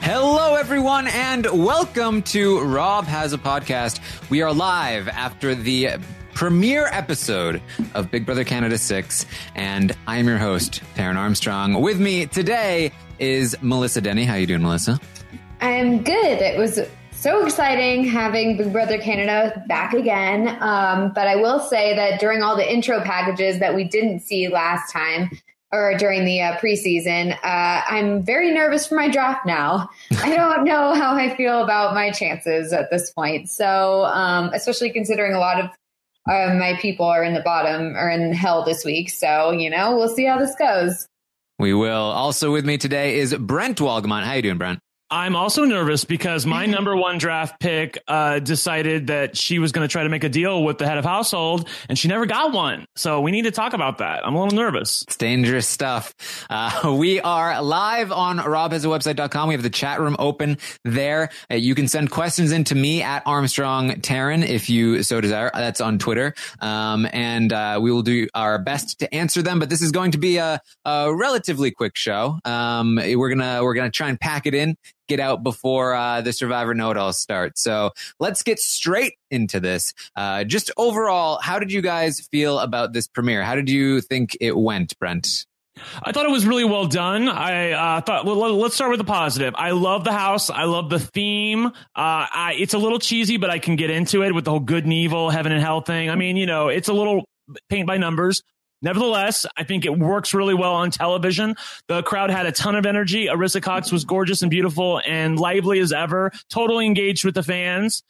Hello, everyone, and welcome to Rob Has a Podcast. We are live after the premiere episode of Big Brother Canada 6, and I am your host, Taryn Armstrong. With me today is Melissa Denny. How you doing, Melissa? I'm good. It was so exciting having Big Brother Canada back again, but I will say that during all the intro packages that we didn't see last time, or during the preseason, I'm very nervous for my draft now. I don't know how I feel about my chances at this point. So, especially considering a lot of my people are in the bottom or in hell this week. So, we'll see how this goes. We will. Also with me today is Brent Walgamont. How you doing, Brent? I'm also nervous because my number one draft pick decided that she was going to try to make a deal with the head of household, and she never got one. So we need to talk about that. I'm a little nervous. It's dangerous stuff. We are live on robhasawebsite.com. We have the chat room open there. You can send questions in to me at Armstrong Taryn if you so desire. That's on Twitter. And we will do our best to answer them. But this is going to be a relatively quick show. We're gonna try and pack it in, get out before the Survivor Know-It-All starts. So let's get straight into this. Just overall, how did you guys feel about this premiere? How did you think it went, Brent? I thought it was really well done. I thought, well, let's start with the positive. I love the house. I love the theme. It's a little cheesy, but I can get into it with the whole good and evil, heaven and hell thing. I mean, it's a little paint by numbers. Nevertheless, I think it works really well on television. The crowd had a ton of energy. Arisa Cox was gorgeous and beautiful and lively as ever, totally engaged with the fans.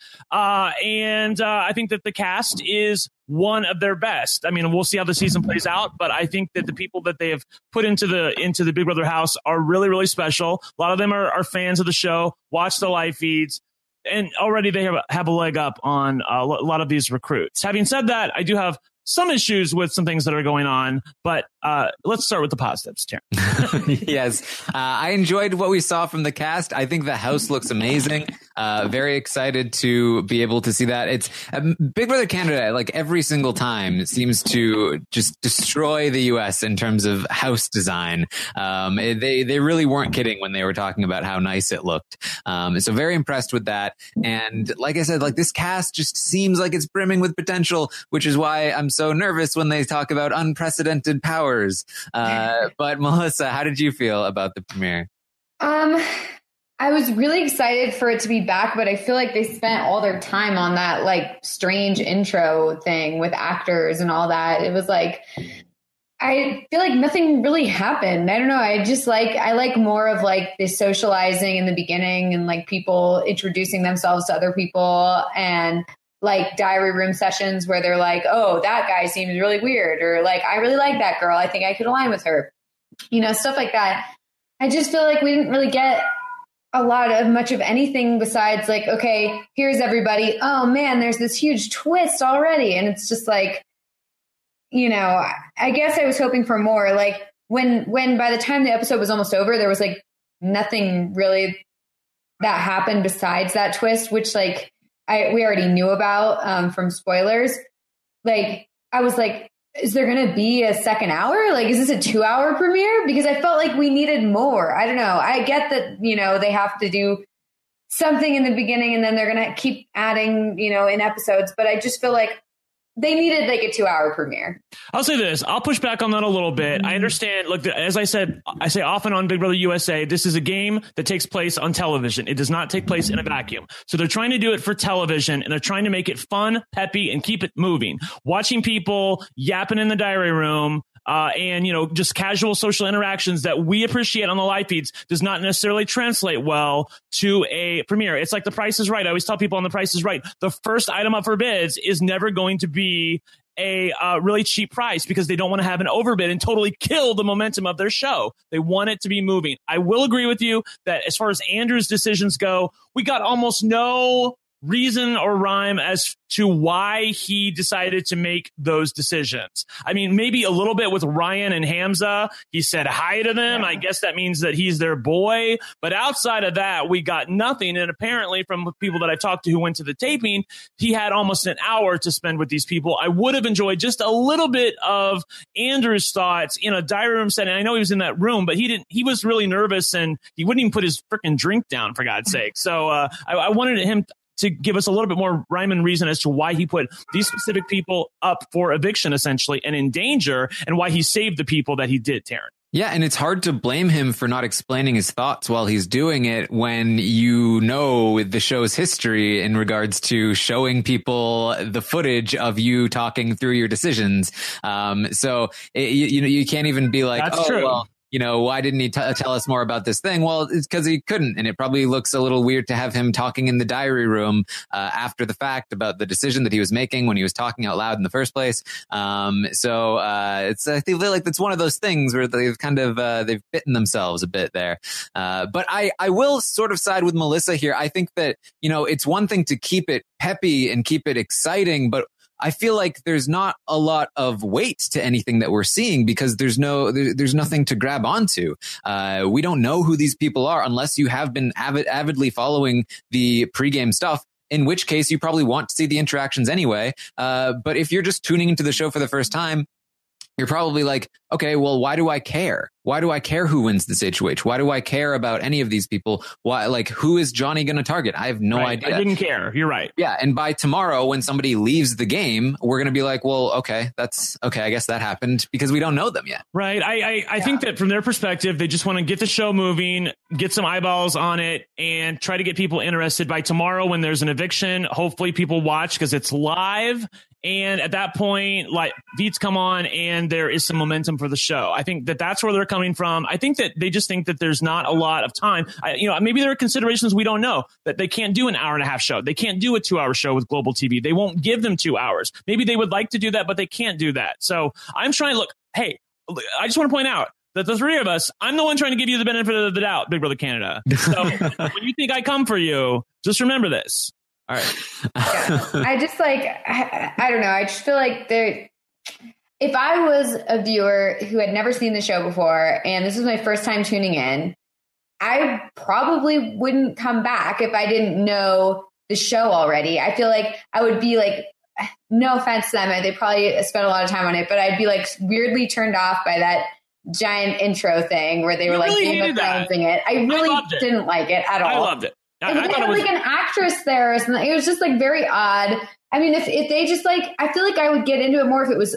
And I think that the cast is one of their best. I mean, we'll see how the season plays out, but I think that the people that they have put into the Big Brother house are really, really special. A lot of them are fans of the show, watch the live feeds, and already they have a leg up on a lot of these recruits. Having said that, I do have some issues with some things that are going on, but let's start with the positives, Taryn. Yes. I enjoyed what we saw from the cast. I think the house looks amazing. Very excited to be able to see that. It's Big Brother Canada, like every single time, it seems to just destroy the US in terms of house design. They really weren't kidding when they were talking about how nice it looked. So very impressed with that. And like I said, like this cast just seems like it's brimming with potential, which is why I'm so nervous when they talk about unprecedented powers. But Melissa, how did you feel about the premiere? I was really excited for it to be back, but I feel like they spent all their time on that like strange intro thing with actors and all that. It was like, I feel like nothing really happened. I don't know. I like more of like the socializing in the beginning and like people introducing themselves to other people and like diary room sessions where they're like, oh, that guy seems really weird. Or like, I really like that girl. I think I could align with her. Stuff like that. I just feel like we didn't really get much of anything besides like, okay, here's everybody. Oh man, there's this huge twist already. And it's just like, I guess I was hoping for more. Like when by the time the episode was almost over, there was like nothing really that happened besides that twist, which like we already knew about from spoilers. Like I was like, is there going to be a second hour? Like, is this a 2-hour premiere? Because I felt like we needed more. I don't know. I get that, they have to do something in the beginning and then they're going to keep adding, in episodes. But I just feel like they needed like a 2-hour premiere. I'll say this. I'll push back on that a little bit. I understand. Look, as I said, I say often on Big Brother USA, this is a game that takes place on television. It does not take place in a vacuum. So they're trying to do it for television and they're trying to make it fun, peppy, and keep it moving. Watching people yapping in the diary room, and, just casual social interactions that we appreciate on the live feeds does not necessarily translate well to a premiere. It's like The Price is Right. I always tell people on The Price is Right, the first item up for bids is never going to be a really cheap price because they don't want to have an overbid and totally kill the momentum of their show. They want it to be moving. I will agree with you that as far as Andrew's decisions go, we got almost no reason or rhyme as to why he decided to make those decisions. I mean, maybe a little bit with Ryan and Hamza. He said hi to them. I guess that means that he's their boy. But outside of that, we got nothing. And apparently from people that I talked to who went to the taping, he had almost an hour to spend with these people. I would have enjoyed just a little bit of Andrew's thoughts in a diary room setting. I know he was in that room, but he was really nervous and he wouldn't even put his freaking drink down, for God's sake. So I wanted him to give us a little bit more rhyme and reason as to why he put these specific people up for eviction, essentially, and in danger, and why he saved the people that he did, Taryn. Yeah, and it's hard to blame him for not explaining his thoughts while he's doing it when you know the show's history in regards to showing people the footage of you talking through your decisions. So you can't even be like, That's true. Well, why didn't he tell us more about this thing? Well, it's because he couldn't. And it probably looks a little weird to have him talking in the diary room after the fact about the decision that he was making when he was talking out loud in the first place. So I feel like that's one of those things where they've kind of they've bitten themselves a bit there. But I will sort of side with Melissa here. I think that, it's one thing to keep it peppy and keep it exciting, but I feel like there's not a lot of weight to anything that we're seeing because there's nothing to grab onto. We don't know who these people are unless you have been avidly following the pregame stuff, in which case you probably want to see the interactions anyway. But if you're just tuning into the show for the first time, you're probably like, okay, well, why do I care? Why do I care who wins this HOH? Why do I care about any of these people? Why, who is Johnny going to target? I have no idea. I didn't care. You're right. Yeah. And by tomorrow, when somebody leaves the game, we're going to be like, well, okay, that's okay. I guess that happened because we don't know them yet. Right. I think that from their perspective, they just want to get the show moving, get some eyeballs on it, and try to get people interested. By tomorrow, when there's an eviction, hopefully people watch because it's live. And at that point, beats come on and there is some momentum for the show. I think that that's where they're coming from. I think that they just think that there's not a lot of time. Maybe there are considerations we don't know, that they can't do an hour-and-a-half show. They can't do a 2-hour show with Global TV. They won't give them 2 hours. Maybe they would like to do that, but they can't do that. So I'm trying to look. Hey, I just want to point out that the three of us, I'm the one trying to give you the benefit of the doubt, Big Brother Canada. So when you think I come for you, just remember this. All right. I just I don't know. I just feel like if I was a viewer who had never seen the show before and this was my first time tuning in, I probably wouldn't come back if I didn't know the show already. I feel like I would be no offense to them, they probably spent a lot of time on it, but I'd be weirdly turned off by that giant intro thing where they were Game of Thronesing it. I really didn't like it at all. I loved it. They had an actress there. It was just very odd. I mean, if they just I feel like I would get into it more if it was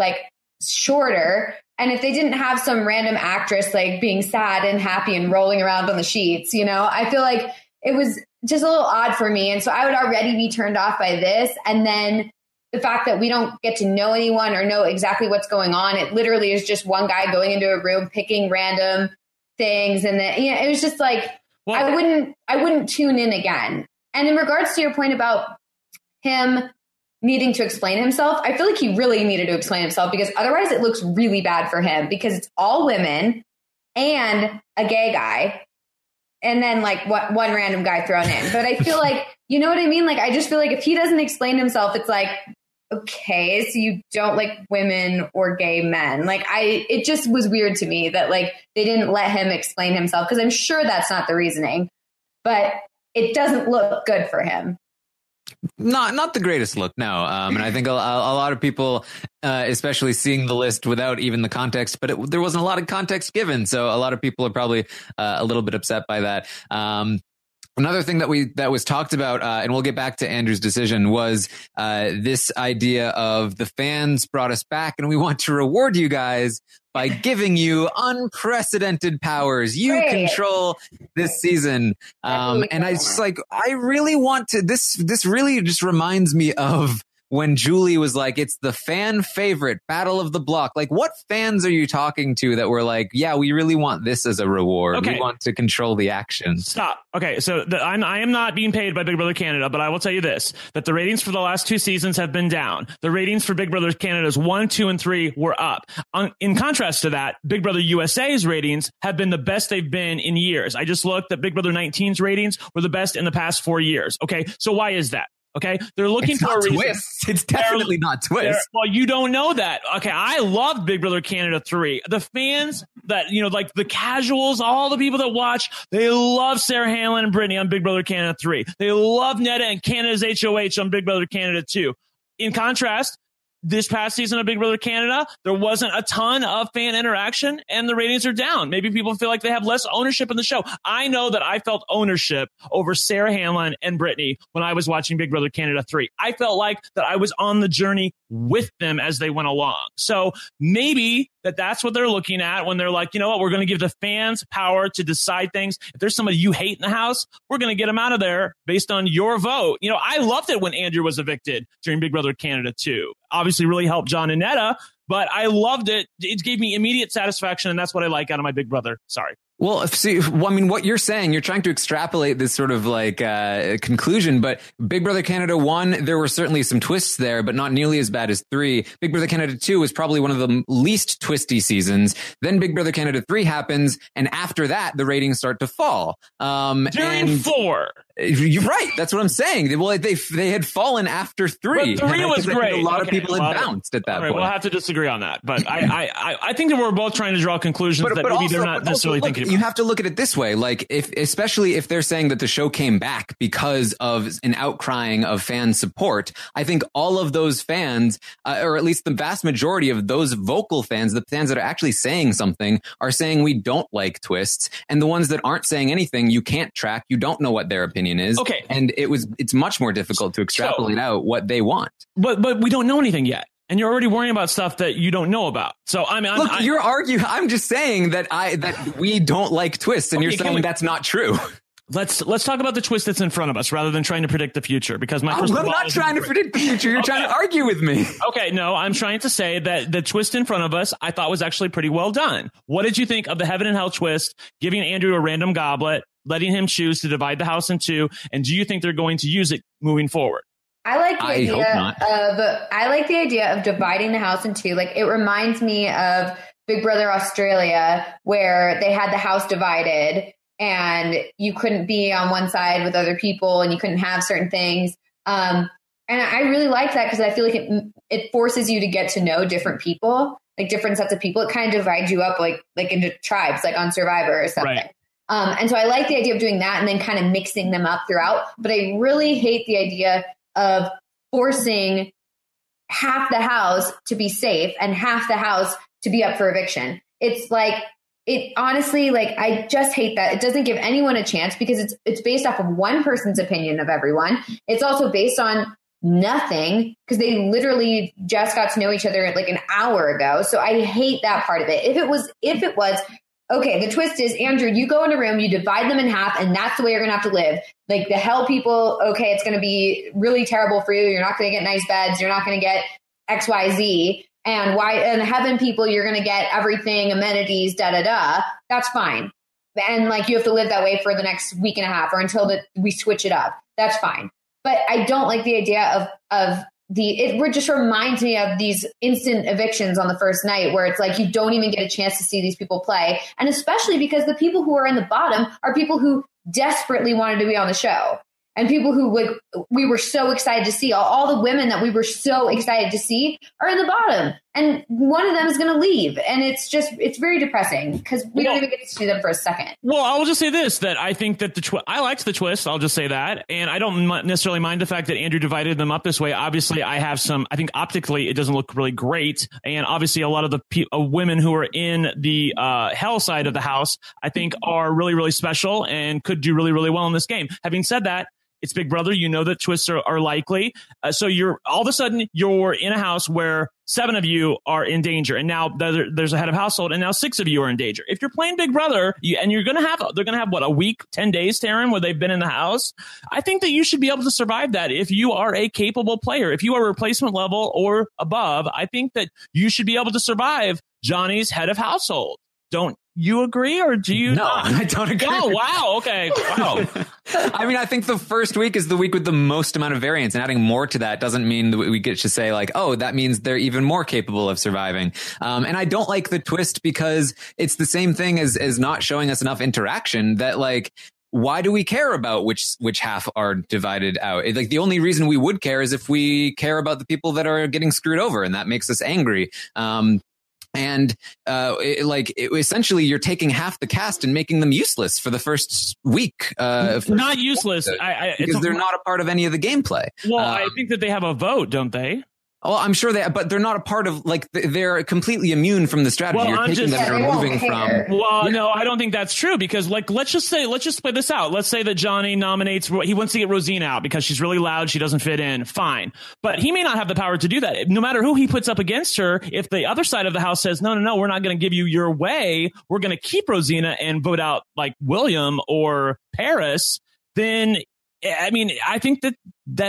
shorter. And if they didn't have some random actress being sad and happy and rolling around on the sheets, I feel like it was just a little odd for me. And so I would already be turned off by this. And then the fact that we don't get to know anyone or know exactly what's going on. It literally is just one guy going into a room, picking random things. And then, it was just well, I wouldn't tune in again. And in regards to your point about him needing to explain himself, I feel like he really needed to explain himself because otherwise it looks really bad for him because it's all women and a gay guy and then one random guy thrown in. But I feel you know what I mean? I just feel if he doesn't explain himself, it's okay, so you don't like women or gay men. It just was weird to me that they didn't let him explain himself because I'm sure that's not the reasoning, but it doesn't look good for him. Not the greatest look, no. And I think a lot of people, especially seeing the list without even the context, but there wasn't a lot of context given. So a lot of people are probably a little bit upset by that. Another thing that was talked about, and we'll get back to Andrew's decision, was this idea of the fans brought us back and we want to reward you guys by giving you unprecedented powers. You control this season. And I just I really want to, this really just reminds me of when Julie was like, it's the fan favorite Battle of the Block. Like, what fans are you talking to that were like, yeah, we really want this as a reward. Okay. We want to control the action. Stop. Okay, so I am not being paid by Big Brother Canada, but I will tell you this, that the ratings for the last 2 seasons have been down. The ratings for Big Brother Canada's 1, 2, and 3 were up. In contrast to that, Big Brother USA's ratings have been the best they've been in years. I just looked at Big Brother 19's ratings were the best in the past 4 years. Okay, so why is that? Okay, they're looking for a reason. Twists. It's definitely not twists. Well, you don't know that. Okay, I loved Big Brother Canada 3. The fans that, like the casuals, all the people that watch, they love Sarah Hanlon and Brittany on Big Brother Canada 3. They love Netta and Canada's HOH on Big Brother Canada 2. In contrast, this past season of Big Brother Canada, there wasn't a ton of fan interaction and the ratings are down. Maybe people feel like they have less ownership in the show. I know that I felt ownership over Sarah Hanlon and Brittany when I was watching Big Brother Canada 3. I felt like that I was on the journey with them as they went along. So maybe that's what they're looking at when they're like, you know what, we're going to give the fans power to decide things. If there's somebody you hate in the house, we're going to get them out of there based on your vote. I loved it when Andrew was evicted during Big Brother Canada 2. Obviously really helped John and Netta, but I loved it. It gave me immediate satisfaction, and that's what I like out of my Big Brother. Sorry. Well, see, I mean, what you're saying, you're trying to extrapolate this sort of like conclusion, but Big Brother Canada 1, there were certainly some twists there, but not nearly as bad as 3. Big Brother Canada 2 was probably one of the least twisty seasons. Then Big Brother Canada 3 happens, and after that, the ratings start to fall. During 4. You're right. That's what I'm saying. Well, they had fallen after 3. But 3 was great. A lot of people had bounced at that point. We'll have to disagree on that. But I think that we're both trying to draw conclusions that maybe also, they're not necessarily thinking about. You have to look at it this way. Like, especially if they're saying that the show came back because of an outcrying of fan support, I think all of those fans, or at least the vast majority of those vocal fans, the fans that are actually saying something, are saying we don't like twists. And the ones that aren't saying anything, you can't track. You don't know what their opinion is. Okay. And it's much more difficult to extrapolate out what they want. But we don't know anything yet. And you're already worrying about stuff that you don't know about. So look, you're arguing. I'm just saying that we don't like twists, and you're saying that's not true. Let's talk about the twist that's in front of us rather than trying to predict the future, because I'm not trying to predict the future. You're trying to argue with me. Okay, no, I'm trying to say that the twist in front of us, I thought was actually pretty well done. What did you think of the Heaven and Hell twist, giving Andrew a random goblet, letting him choose to divide the house in 2, and do you think they're going to use it moving forward? I like the idea of dividing the house in 2. Like, it reminds me of Big Brother Australia, where they had the house divided and you couldn't be on one side with other people and you couldn't have certain things. And I really like that because I feel like it forces you to get to know different people, like different sets of people. It kind of divides you up like into tribes, like on Survivor or something. Right. And so I like the idea of doing that and then kind of mixing them up throughout. But I really hate the idea of forcing half the house to be safe and half the house to be up for eviction. It's like, honestly, like, I just hate that. It doesn't give anyone a chance because it's based off of one person's opinion of everyone. It's also based on nothing because they literally just got to know each other like an hour ago. So I hate that part of it. If it was, okay, the twist is, Andrew, you go in a room, you divide them in half, and that's the way you're going to have to live. Like, the hell people, okay, it's going to be really terrible for you. You're not going to get nice beds. You're not going to get X, Y, Z. And heaven people, you're going to get everything, amenities, da-da-da. That's fine. And like, you have to live that way for the next week and a half or until we switch it up. That's fine. But I don't like the idea of it just reminds me of these instant evictions on the first night where it's like you don't even get a chance to see these people play. And especially because the people who are in the bottom are people who desperately wanted to be on the show. And people who we were so excited to see, all the women that we were so excited to see are in the bottom. And one of them is going to leave. And it's very depressing because we don't even get to see them for a second. Well, I will just say this, that I think that I liked the twist. I'll just say that. And I don't necessarily mind the fact that Andrew divided them up this way. Obviously, I think optically it doesn't look really great. And obviously a lot of the women who are in the hell side of the house, I think are really, really special and could do really, really well in this game. Having said that, It's Big Brother. You know that twists are likely. So you're all of a sudden you're in a house where 7 of you are in danger, and now there's a head of household, and now 6 of you are in danger. If you're playing Big Brother, they're gonna have what, a week, 10 days, Taryn, where they've been in the house. I think that you should be able to survive that if you are a capable player. If you are replacement level or above, I think that you should be able to survive Johnny's head of household. Don't you agree, or do you? No, not? I don't agree. Oh, wow. Okay. Wow. I mean, I think the first week is the week with the most amount of variance, and adding more to that doesn't mean that we get to say like, oh, that means they're even more capable of surviving. And I don't like the twist because it's the same thing as not showing us enough interaction that like, why do we care about which half are divided out? Like the only reason we would care is if we care about the people that are getting screwed over, and that makes us angry. Essentially, you're taking half the cast and making them useless for the first week. Not useless. Because they're not a part of any of the gameplay. Well, I think that they have a vote, don't they? Well, I'm sure but they're not a part of, like, they're completely immune from the strategy. Well, you're taking them and removing from. Well, no, I don't think that's true, because like, let's just play this out. Let's say that Johnny he wants to get Rosina out because she's really loud. She doesn't fit in. Fine. But he may not have the power to do that. No matter who he puts up against her, if the other side of the house says, no, we're not going to give you your way, we're going to keep Rosina and vote out like William or Paris, then I mean, I think that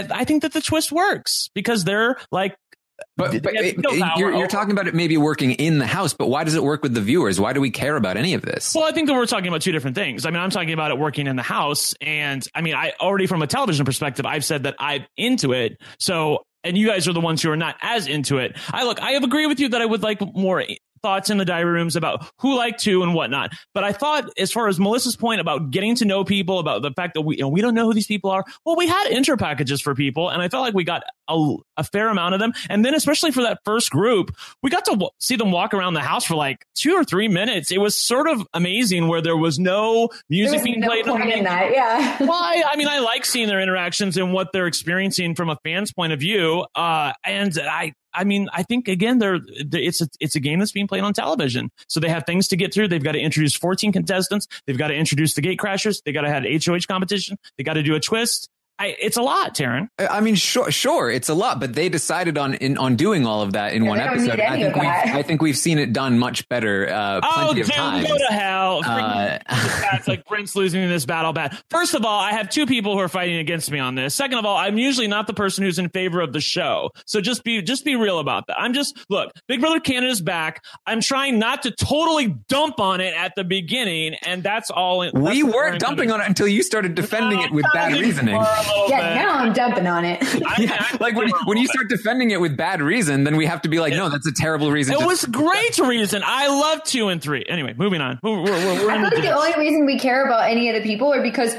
the twist works because they're like. But you're talking about it maybe working in the house, but why does it work with the viewers? Why do we care about any of this? Well, I think that we're talking about two different things. I mean, I'm talking about it working in the house, and I mean, I already from a television perspective, I've said that I'm into it. So, and you guys are the ones who are not as into it. I have agreed with you that I would like more thoughts in the diary rooms about who liked who and whatnot. But I thought, as far as Melissa's point about getting to know people, about the fact that we don't know who these people are. Well, we had intro packages for people, and I felt like we got a fair amount of them. And then especially for that first group, we got to see them walk around the house for like 2 or 3 minutes. It was sort of amazing where there was no music being played. In that, yeah. Well, I mean, I like seeing their interactions and what they're experiencing from a fan's point of view. And I mean, I think, again, it's a game that's being played on television. So they have things to get through. They've got to introduce 14 contestants. They've got to introduce the gate crashers. They got to have HOH competition. They got to do a twist. It's a lot, Taryn. I mean, sure, it's a lot, but they decided on doing all of that in one episode. I think we've seen it done much better. Plenty of times. Go to hell! It's like Brent's losing in this battle. Bad. First of all, I have 2 people who are fighting against me on this. Second of all, I'm usually not the person who's in favor of the show. So just be real about that. Look, Big Brother Canada's back. I'm trying not to totally dump on it at the beginning, and that's all. We weren't dumping on it until you started defending it with bad reasoning. Now I'm dumping on it. Like when you start defending it with bad reason, then we have to be like, no, that's a terrible reason. It was great reason. I love 2 and 3. Anyway, moving on. I feel like the only reason we care about any of the people are because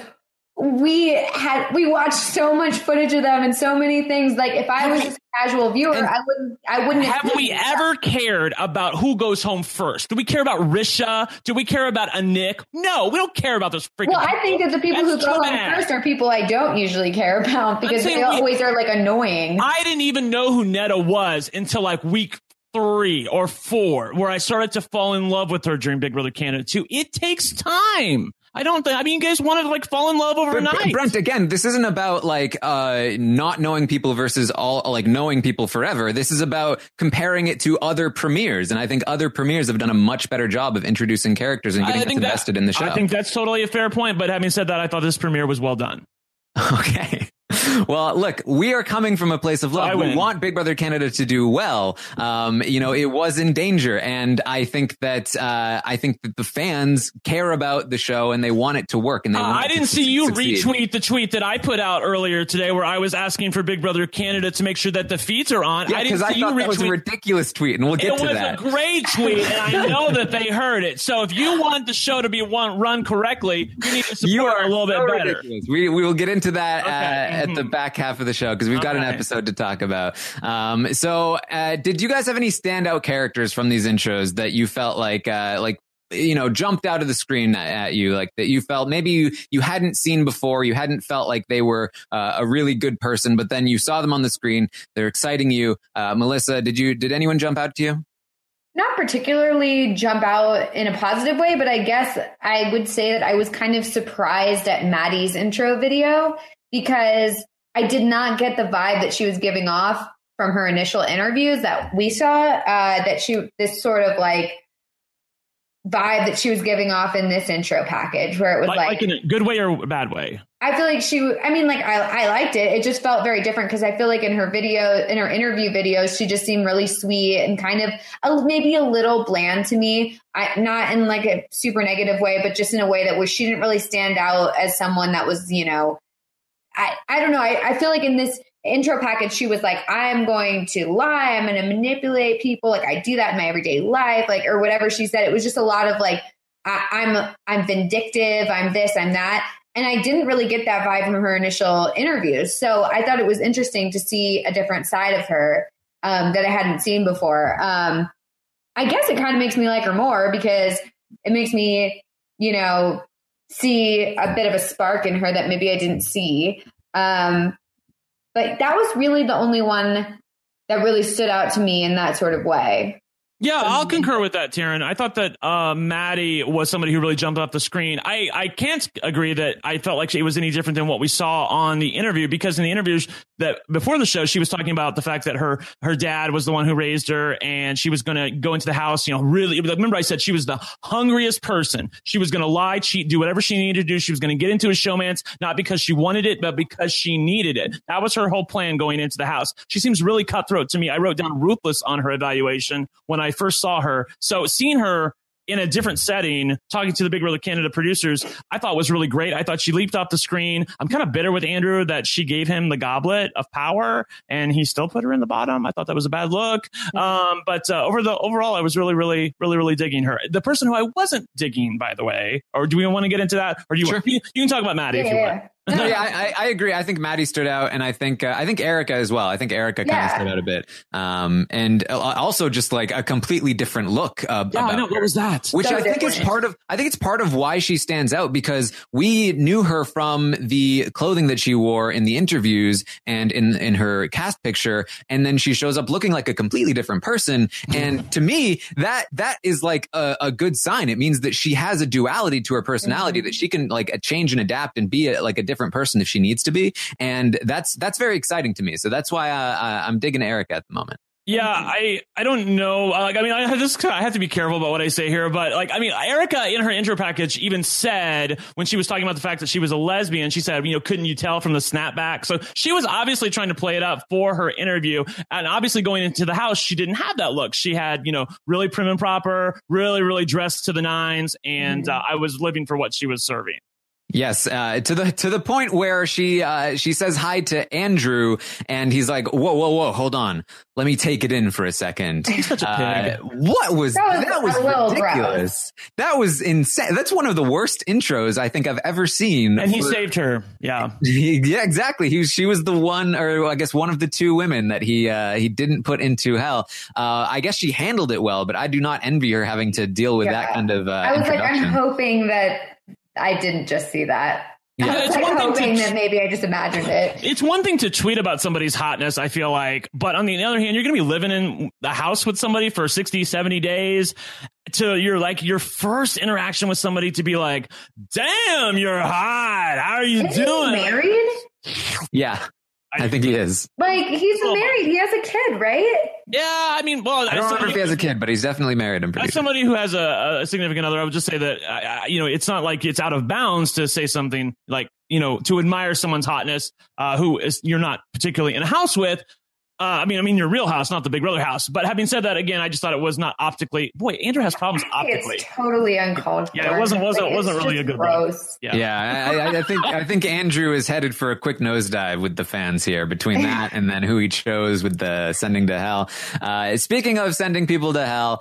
we watched so much footage of them and so many things. Like if I was just a casual viewer, I wouldn't have we ever cared about who goes home first? Do we care about Risha? Do we care about a Nick? No, we don't care about those freaking people. I think that the people who go home first are people I don't usually care about because they always are like annoying. I didn't even know who Netta was until like week 3 or 4, where I started to fall in love with her during Big Brother Canada 2. It takes time. I mean, you guys want to like fall in love overnight. But Brent, again, this isn't about like not knowing people versus all like knowing people forever. This is about comparing it to other premieres, and I think other premieres have done a much better job of introducing characters and getting us invested in the show. I think that's totally a fair point. But having said that, I thought this premiere was well done. Okay. Well, look, we are coming from a place of love. We want Big Brother Canada to do well. It was in danger, and I think that the fans care about the show and they want it to work. And they want I didn't see you retweet the tweet that I put out earlier today, where I was asking for Big Brother Canada to make sure that the feeds are on. Yeah, because I thought that was a ridiculous tweet, and we'll get to that. It was a great tweet, and I know that they heard it. So if you want the show to be run correctly, you need to support it a little bit better. Ridiculous. We will get into that at the back half of the show because we've got an episode to talk about. So did you guys have any standout characters from these intros that you felt like jumped out of the screen at you, like that you felt maybe you hadn't seen before, you hadn't felt like they were a really good person, but then you saw them on the screen, they're exciting you? Melissa, did anyone jump out to you? Not particularly jump out in a positive way, but I guess I would say that I was kind of surprised at Maddie's intro video. because I did not get the vibe that she was giving off from her initial interviews that we saw, this sort of like vibe that she was giving off in this intro package, where it was like in a good way or a bad way. I feel like I liked it. It just felt very different because I feel like in her interview videos, she just seemed really sweet and kind of maybe a little bland to me. Not in like a super negative way, but just in a way that she didn't really stand out as someone that was, I don't know. I feel like in this intro package, she was like, I'm going to lie. I'm going to manipulate people. Like I do that in my everyday life, like, or whatever she said. It was just a lot of like, I'm vindictive. I'm this, I'm that. And I didn't really get that vibe from her initial interviews. So I thought it was interesting to see a different side of her that I hadn't seen before. I guess it kind of makes me like her more because it makes me, see a bit of a spark in her that maybe I didn't see. But that was really the only one that really stood out to me in that sort of way. Yeah, I'll concur with that, Taryn. I thought that Maddie was somebody who really jumped off the screen. I can't agree that I felt like it was any different than what we saw on the interview, because in the interviews that before the show, she was talking about the fact that her dad was the one who raised her, and she was going to go into the house, really. Remember, I said she was the hungriest person. She was going to lie, cheat, do whatever she needed to do. She was going to get into a showmance, not because she wanted it, but because she needed it. That was her whole plan going into the house. She seems really cutthroat to me. I wrote down ruthless on her evaluation when I first saw her. So seeing her in a different setting, talking to the Big Brother Canada producers, I thought was really great. I thought she leaped off the screen. I'm kind of bitter with Andrew that she gave him the goblet of power and he still put her in the bottom. I thought that was a bad look. But overall, I was really digging her. The person who I wasn't digging, by the way, or do we want to get into that? Or do you Sure. want, you can talk about Maddie if you want. No, yeah, I agree. I think Maddie stood out, and I think Erica as well. I think Erica kind of stood out a bit, and also just like a completely different look. I know. What was that? Which So I think is part of. I think it's part of why she stands out, because we knew her from the clothing that she wore in the interviews and in her cast picture, and then she shows up looking like a completely different person. And to me, that is like a good sign. It means that she has a duality to her personality, that she can like change and adapt and be like a different person if she needs to be, and that's very exciting to me. So that's why I'm digging Erica at the moment. Yeah, I don't know. Like, I mean, I have to be careful about what I say here, but like, I mean, Erica in her intro package even said, when she was talking about the fact that she was a lesbian, she said, couldn't you tell from the snapback? So she was obviously trying to play it up for her interview, and obviously going into the house, she didn't have that look. She had, really prim and proper, really dressed to the nines, and I was living for what she was serving. Yes, to the point where she says hi to Andrew, and he's like, whoa, hold on, let me take it in for a second. He's such a pig. What was that? Was ridiculous. Gross. That was insane. That's one of the worst intros I think I've ever seen. And he saved her. Yeah. Yeah, exactly. She was the one, or I guess one of the two women that he didn't put into hell. I guess she handled it well, but I do not envy her having to deal with that kind of I was like, I'm hoping that I didn't just see that. Yeah, I was hoping that maybe I just imagined it. It's one thing to tweet about somebody's hotness, I feel like, but on the other hand, you're going to be living in the house with somebody for 60, 70 days to your first interaction with somebody to be like, damn, you're hot. How are you doing? He married? Yeah. I think he is. Like, he's married. He has a kid, right? Yeah, I mean, well, I don't remember if he has a kid, but he's definitely married. I'm pretty as somebody who has a significant other, I would just say that, it's not like it's out of bounds to say something like, to admire someone's hotness, who you're not particularly in a house with. I mean, your real house, not the Big Brother house. But having said that, again, I just thought it was not optically. Boy, Andrew has problems optically. It's totally uncalled for. Yeah, it wasn't really a good gross. One. Yeah, I think Andrew is headed for a quick nosedive with the fans here, between that and then who he chose with the sending to hell. Speaking of sending people to hell,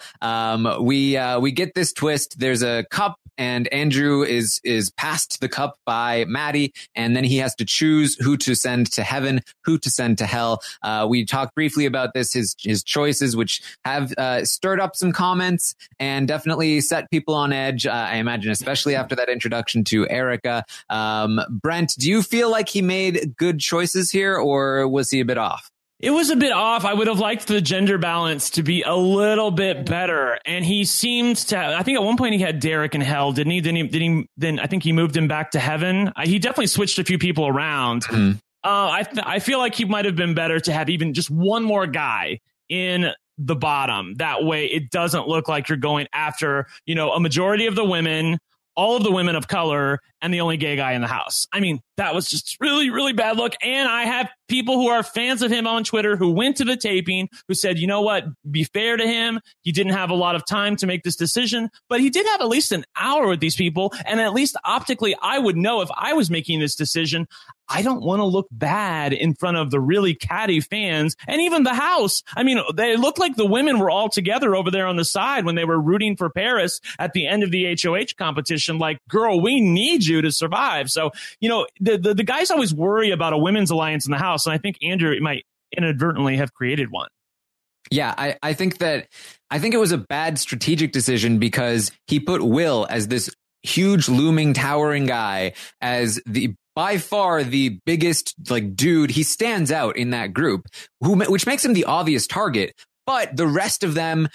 we get this twist. There's a cup, and Andrew is passed the cup by Maddie, and then he has to choose who to send to heaven, who to send to hell. We talked briefly about this, his choices, which have stirred up some comments and definitely set people on edge. I imagine, especially after that introduction to Erica. Brent, do you feel like he made good choices here, or was he a bit off? It was a bit off. I would have liked the gender balance to be a little bit better. And he seemed to, I think at one point he had Derek in hell, didn't he? Then I think he moved him back to heaven. He definitely switched a few people around. Mm-hmm. I feel like he might have been better to have even just one more guy in the bottom. That way it doesn't look like you're going after, a majority of the women, all of the women of color, and the only gay guy in the house. I mean, that was just really, really bad look. And I have people who are fans of him on Twitter who went to the taping who said, you know what, be fair to him. He didn't have a lot of time to make this decision, but he did have at least an hour with these people. And at least optically, I would know if I was making this decision, I don't want to look bad in front of the really catty fans and even the house. I mean, they looked like the women were all together over there on the side when they were rooting for Paris at the end of the HOH competition. Like, girl, we need you to survive. So, the guys always worry about a women's alliance in the house. And I think Andrew might inadvertently have created one. Yeah, I think it was a bad strategic decision because he put Will as this huge looming towering guy as by far the biggest dude. He stands out in that group, which makes him the obvious target. But the rest of them,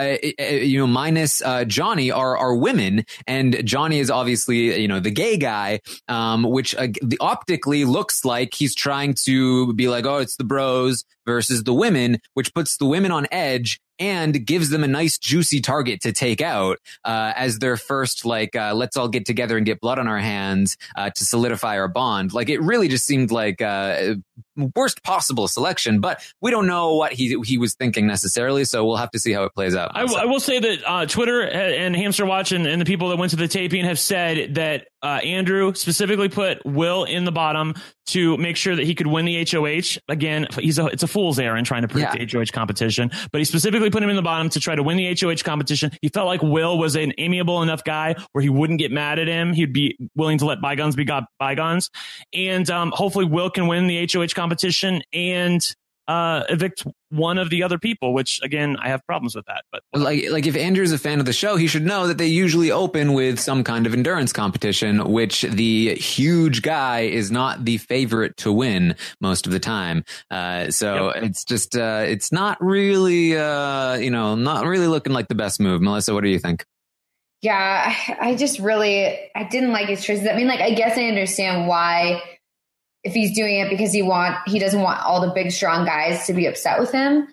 minus Johnny, are women, and Johnny is obviously the gay guy, which optically looks like he's trying to be like, oh, it's the bros versus the women, which puts the women on edge and gives them a nice juicy target to take out as their first let's all get together and get blood on our hands to solidify our bond. Like, it really just seemed like worst possible selection, but we don't know what he was thinking necessarily, so we'll have to see how it plays out. I will say that Twitter and Hamster Watch and the people that went to the taping have said that Andrew specifically put Will in the bottom to make sure that he could win the HOH. Again, it's a fool's errand trying to predict the HOH competition, but he specifically put him in the bottom to try to win the HOH competition. He felt like Will was an amiable enough guy where he wouldn't get mad at him. He'd be willing to let bygones be bygones. And hopefully Will can win the HOH competition and evict one of the other people, which again, I have problems with that. But like if Andrew's a fan of the show, he should know that they usually open with some kind of endurance competition, which the huge guy is not the favorite to win most of the time. It's just it's not really not really looking like the best move. Melissa, what do you think? Yeah, I didn't like his choices. I mean, I guess I understand why, if he's doing it because he doesn't want all the big, strong guys to be upset with him.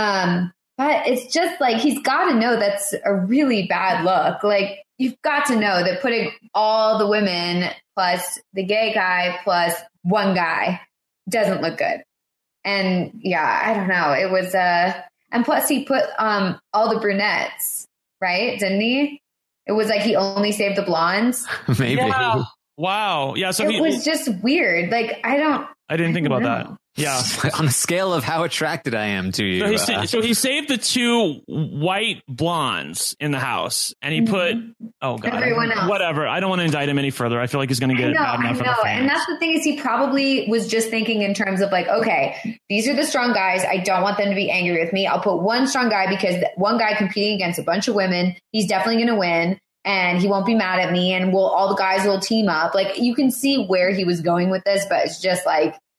But it's just he's got to know that's a really bad look. You've got to know that putting all the women plus the gay guy plus one guy doesn't look good. And yeah, I don't know. It was, and plus he put, all the brunettes, right? Didn't he? It was he only saved the blondes. Maybe. Yeah. Wow. Yeah. So it was just weird. I didn't think about that. Yeah. On a scale of how attracted I am to you. So he saved the two white blondes in the house, and he put, oh God, everyone else. Whatever. I don't want to indict him any further. I feel like he's going to get bad enough. I know. And that's the thing, is he probably was just thinking in terms of okay, these are the strong guys. I don't want them to be angry with me. I'll put one strong guy because one guy competing against a bunch of women, he's definitely going to win. And he won't be mad at me, and all the guys will team up. You can see where he was going with this, but it's just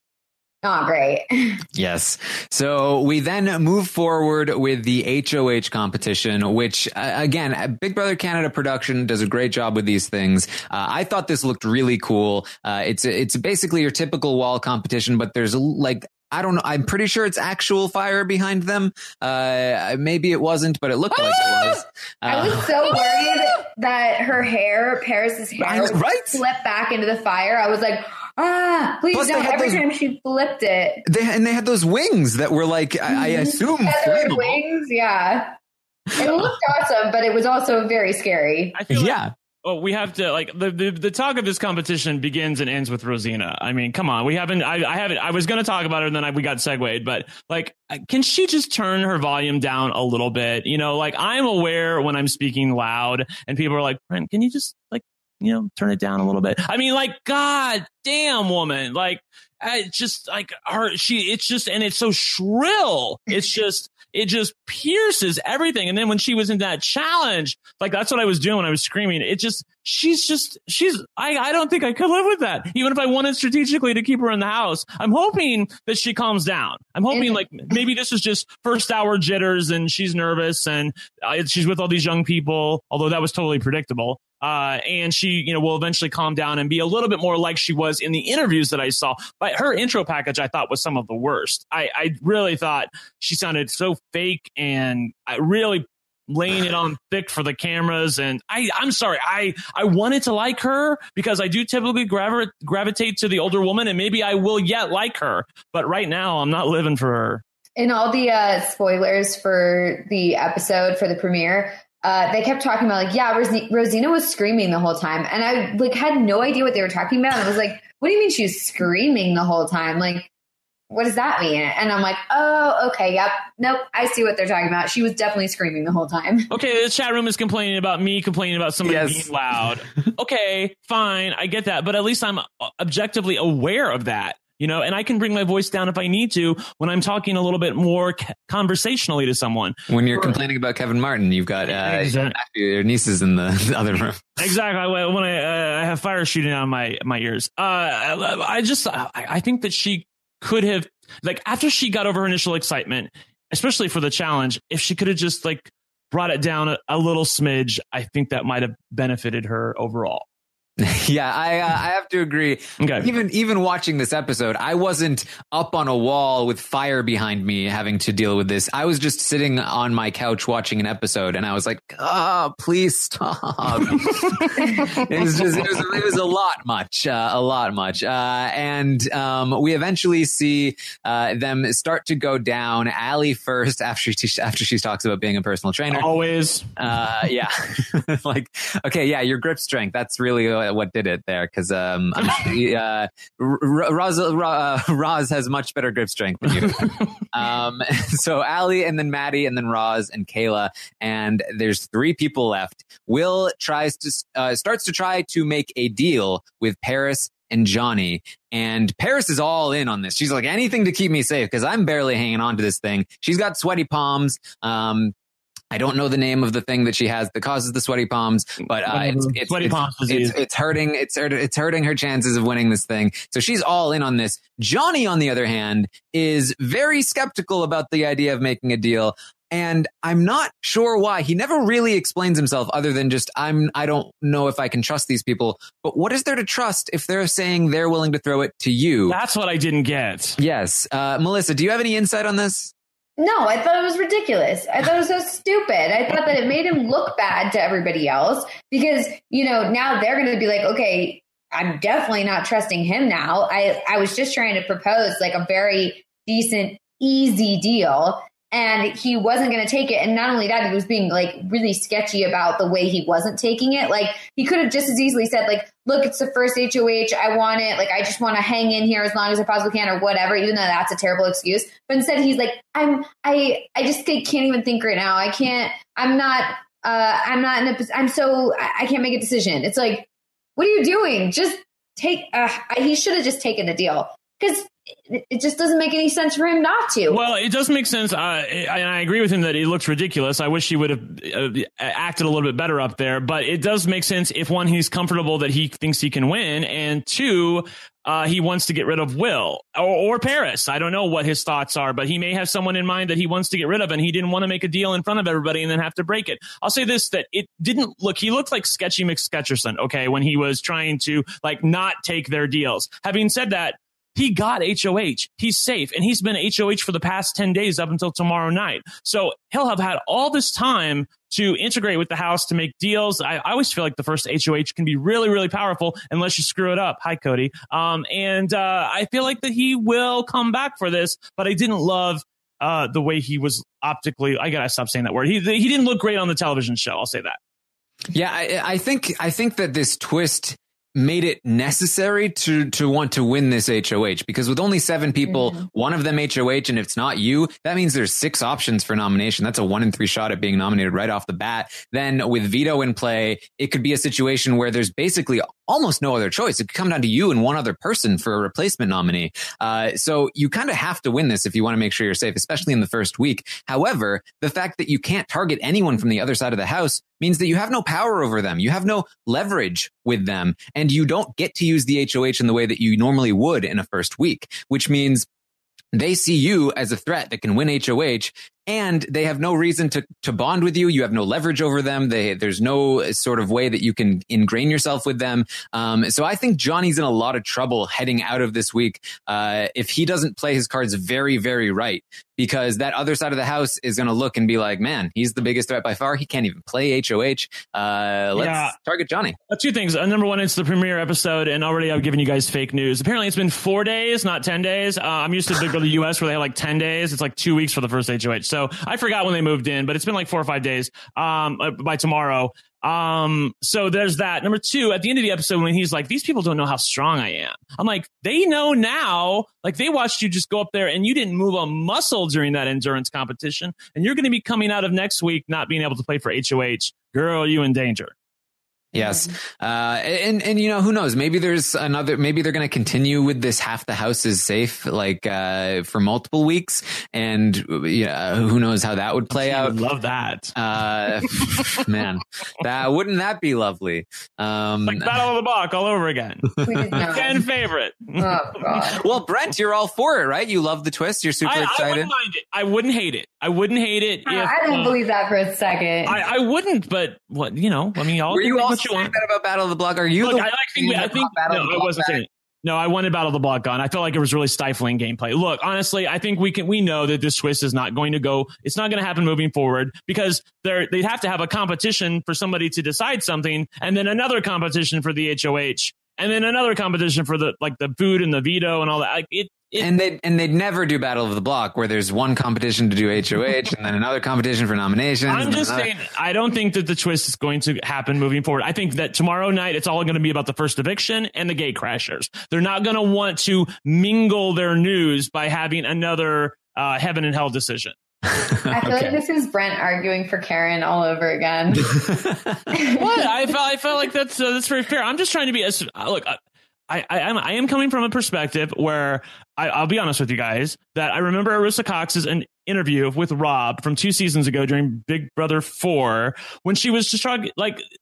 not great. Yes. So we then move forward with the HOH competition, which again, Big Brother Canada production does a great job with these things. I thought this looked really cool. It's basically your typical wall competition, but there's I don't know. I'm pretty sure it's actual fire behind them. Maybe it wasn't, but it looked like it was. I was so worried that Paris's hair would flip back into the fire. I was like, please Plus don't. Every time she flipped it. They had those wings that were I assume flammable. Wings, yeah. It looked awesome, but it was also very scary. I feel we have to the talk of this competition begins and ends with Rosina. I mean, come on, we haven't. I was going to talk about her, and then we got segued. But can she just turn her volume down a little bit? I'm aware when I'm speaking loud, and people are like, "Brent, can you just turn it down a little bit?" I mean, God, damn, woman. Like, just like her, and it's so shrill. It just pierces everything. And then when she was in that challenge, like that's what I was doing when I was screaming. I don't think I could live with that. Even if I wanted strategically to keep her in the house, I'm hoping that she calms down. I'm hoping like maybe this is just first hour jitters and she's nervous and she's with all these young people, although that was totally predictable. And she, will eventually calm down and be a little bit more like she was in the interviews that I saw. But her intro package, I thought, was some of the worst. I really thought she sounded so fake and I really laying it on thick for the cameras. And I'm sorry, I wanted to like her because I do typically gravitate to the older woman, and maybe I will yet like her. But right now, I'm not living for her. In all the spoilers for the episode, for the premiere, they kept talking about like, yeah, Rosina was screaming the whole time. And I like had no idea what they were talking about. And I was like, what do you mean she was screaming the whole time? Like, what does that mean? And I'm like, oh, okay. Yep. Nope. I see what they're talking about. She was definitely screaming the whole time. Okay. The chat room is complaining about me complaining about somebody being loud. Okay, fine. I get that. But at least I'm objectively aware of that. And I can bring my voice down if I need to when I'm talking a little bit more conversationally to someone. When you're complaining about Kevin Martin, you've got your nieces in the other room. Exactly. When I have fire shooting out of my ears. I think that she could have, like, after she got over her initial excitement, especially for the challenge, if she could have just like brought it down a little smidge, I think that might have benefited her overall. Yeah, I have to agree. Okay. Even watching this episode, I wasn't up on a wall with fire behind me having to deal with this. I was just sitting on my couch watching an episode, and I was like, "Oh, please stop!" It was a lot much, and we eventually see them start to go down. Allie first, after she talks about being a personal trainer. Always, yeah, like okay, yeah, your grip strength. That's really what did it there, because Roz has much better grip strength than you. So Allie, and then Maddie, and then Roz and Kayla, and there's 3 people left. Will starts to try to make a deal with Paris and Johnny, and Paris is all in on this. She's like, anything to keep me safe because I'm barely hanging on to this thing. She's got sweaty palms. I don't know the name of the thing that she has that causes the sweaty palms, but it's sweaty palms disease. It's hurting her chances of winning this thing. So she's all in on this. Johnny, on the other hand, is very skeptical about the idea of making a deal. And I'm not sure why. He never really explains himself other than just, I don't know if I can trust these people. But what is there to trust if they're saying they're willing to throw it to you? That's what I didn't get. Yes. Melissa, do you have any insight on this? No, I thought it was ridiculous. I thought it was so stupid. I thought that it made him look bad to everybody else because, now they're going to be like, okay, I'm definitely not trusting him now. I was just trying to propose like a very decent, easy deal. And he wasn't going to take it. And not only that, he was being like really sketchy about the way he wasn't taking it. Like he could have just as easily said like, look, it's the first HOH. I want it. Like, I just want to hang in here as long as I possibly can or whatever, even though that's a terrible excuse. But instead he's like, I just can't even think right now. I can't make a decision. It's like, what are you doing? Just take, he should have just taken the deal because it just doesn't make any sense for him not to. Well, it does make sense. And I agree with him that he looks ridiculous. I wish he would have acted a little bit better up there. But it does make sense if, one, he's comfortable that he thinks he can win. And 2, he wants to get rid of Will or Paris. I don't know what his thoughts are, but he may have someone in mind that he wants to get rid of. And he didn't want to make a deal in front of everybody and then have to break it. I'll say this, that it didn't look, he looked like Sketchy McSketcherson, okay, when he was trying to like not take their deals. Having said that, he got HOH. He's safe. And he's been HOH for the past 10 days up until tomorrow night. So he'll have had all this time to integrate with the house, to make deals. I always feel like the first HOH can be really, really powerful unless you screw it up. Hi, Cody. I feel like that he will come back for this, but I didn't love the way he was optically. I gotta stop saying that word. He didn't look great on the television show. I'll say that. Yeah, I think that this twist made it necessary to want to win this HOH, because with only 7 people, one of them HOH, and if it's not you, that means there's 6 options for nomination. That's a 1 in 3 shot at being nominated right off the bat. Then with veto in play, it could be a situation where there's basically almost no other choice. It could come down to you and one other person for a replacement nominee. So you kind of have to win this if you want to make sure you're safe, especially in the first week. However, the fact that you can't target anyone from the other side of the house means that you have no power over them. You have no leverage with them, and you don't get to use the HOH in the way that you normally would in a first week, which means they see you as a threat that can win HOH, and they have no reason to bond with you. You have no leverage over them. There's no sort of way that you can ingrain yourself with them. So I think Johnny's in a lot of trouble heading out of this week if he doesn't play his cards very, very right, because that other side of the house is going to look and be like, man, he's the biggest threat by far. He can't even play HOH. Let's target Johnny. 2 things. Number one, it's the premiere episode, and already I've given you guys fake news. Apparently it's been 4 days, not 10 days. I'm used to Big Brother US where they have like 10 days. It's like 2 weeks for the first HOH. So I forgot when they moved in, but it's been like 4 or 5 days by tomorrow. So there's that. Number 2, at the end of the episode, when he's like, these people don't know how strong I am. I'm like, they know now. Like, they watched you just go up there and you didn't move a muscle during that endurance competition. And you're going to be coming out of next week not being able to play for HOH. Girl, you in danger. Yes. And you know, who knows? Maybe maybe they're going to continue with this half the house is safe, like, for multiple weeks. And who knows how that would play out. I would love that. Man, wouldn't that be lovely? Like Battle of the Block all over again. Fan favorite. Oh, God. Well, Brent, you're all for it, right? You love the twist. You're super excited. I wouldn't mind it. I wouldn't hate it. I don't believe that for a second. I wouldn't, but what, y'all. Were you all saying that about Battle of the Block? Are you? Look, I think no, I wasn't saying it. No, I wanted Battle of the Block gone. I felt like it was really stifling gameplay. Look, honestly, I think we know that this twist is not going to go. It's not going to happen moving forward, because they'd have to have a competition for somebody to decide something, and then another competition for the HOH, and then another competition for the food and the veto and all that. And they'd never do Battle of the Block where there's one competition to do HOH and then another competition for nominations. I'm just saying, I don't think that the twist is going to happen moving forward. I think that tomorrow night, it's all going to be about the first eviction and the gate crashers. They're not going to want to mingle their news by having another heaven and hell decision. I feel like this is Brent arguing for Karen all over again. What? I felt like that's very fair. I'm just trying to be look. I am coming from a perspective where I'll be honest with you guys that I remember Arisa Cox's an interview with Rob from 2 seasons ago during Big Brother 4 when she was just trying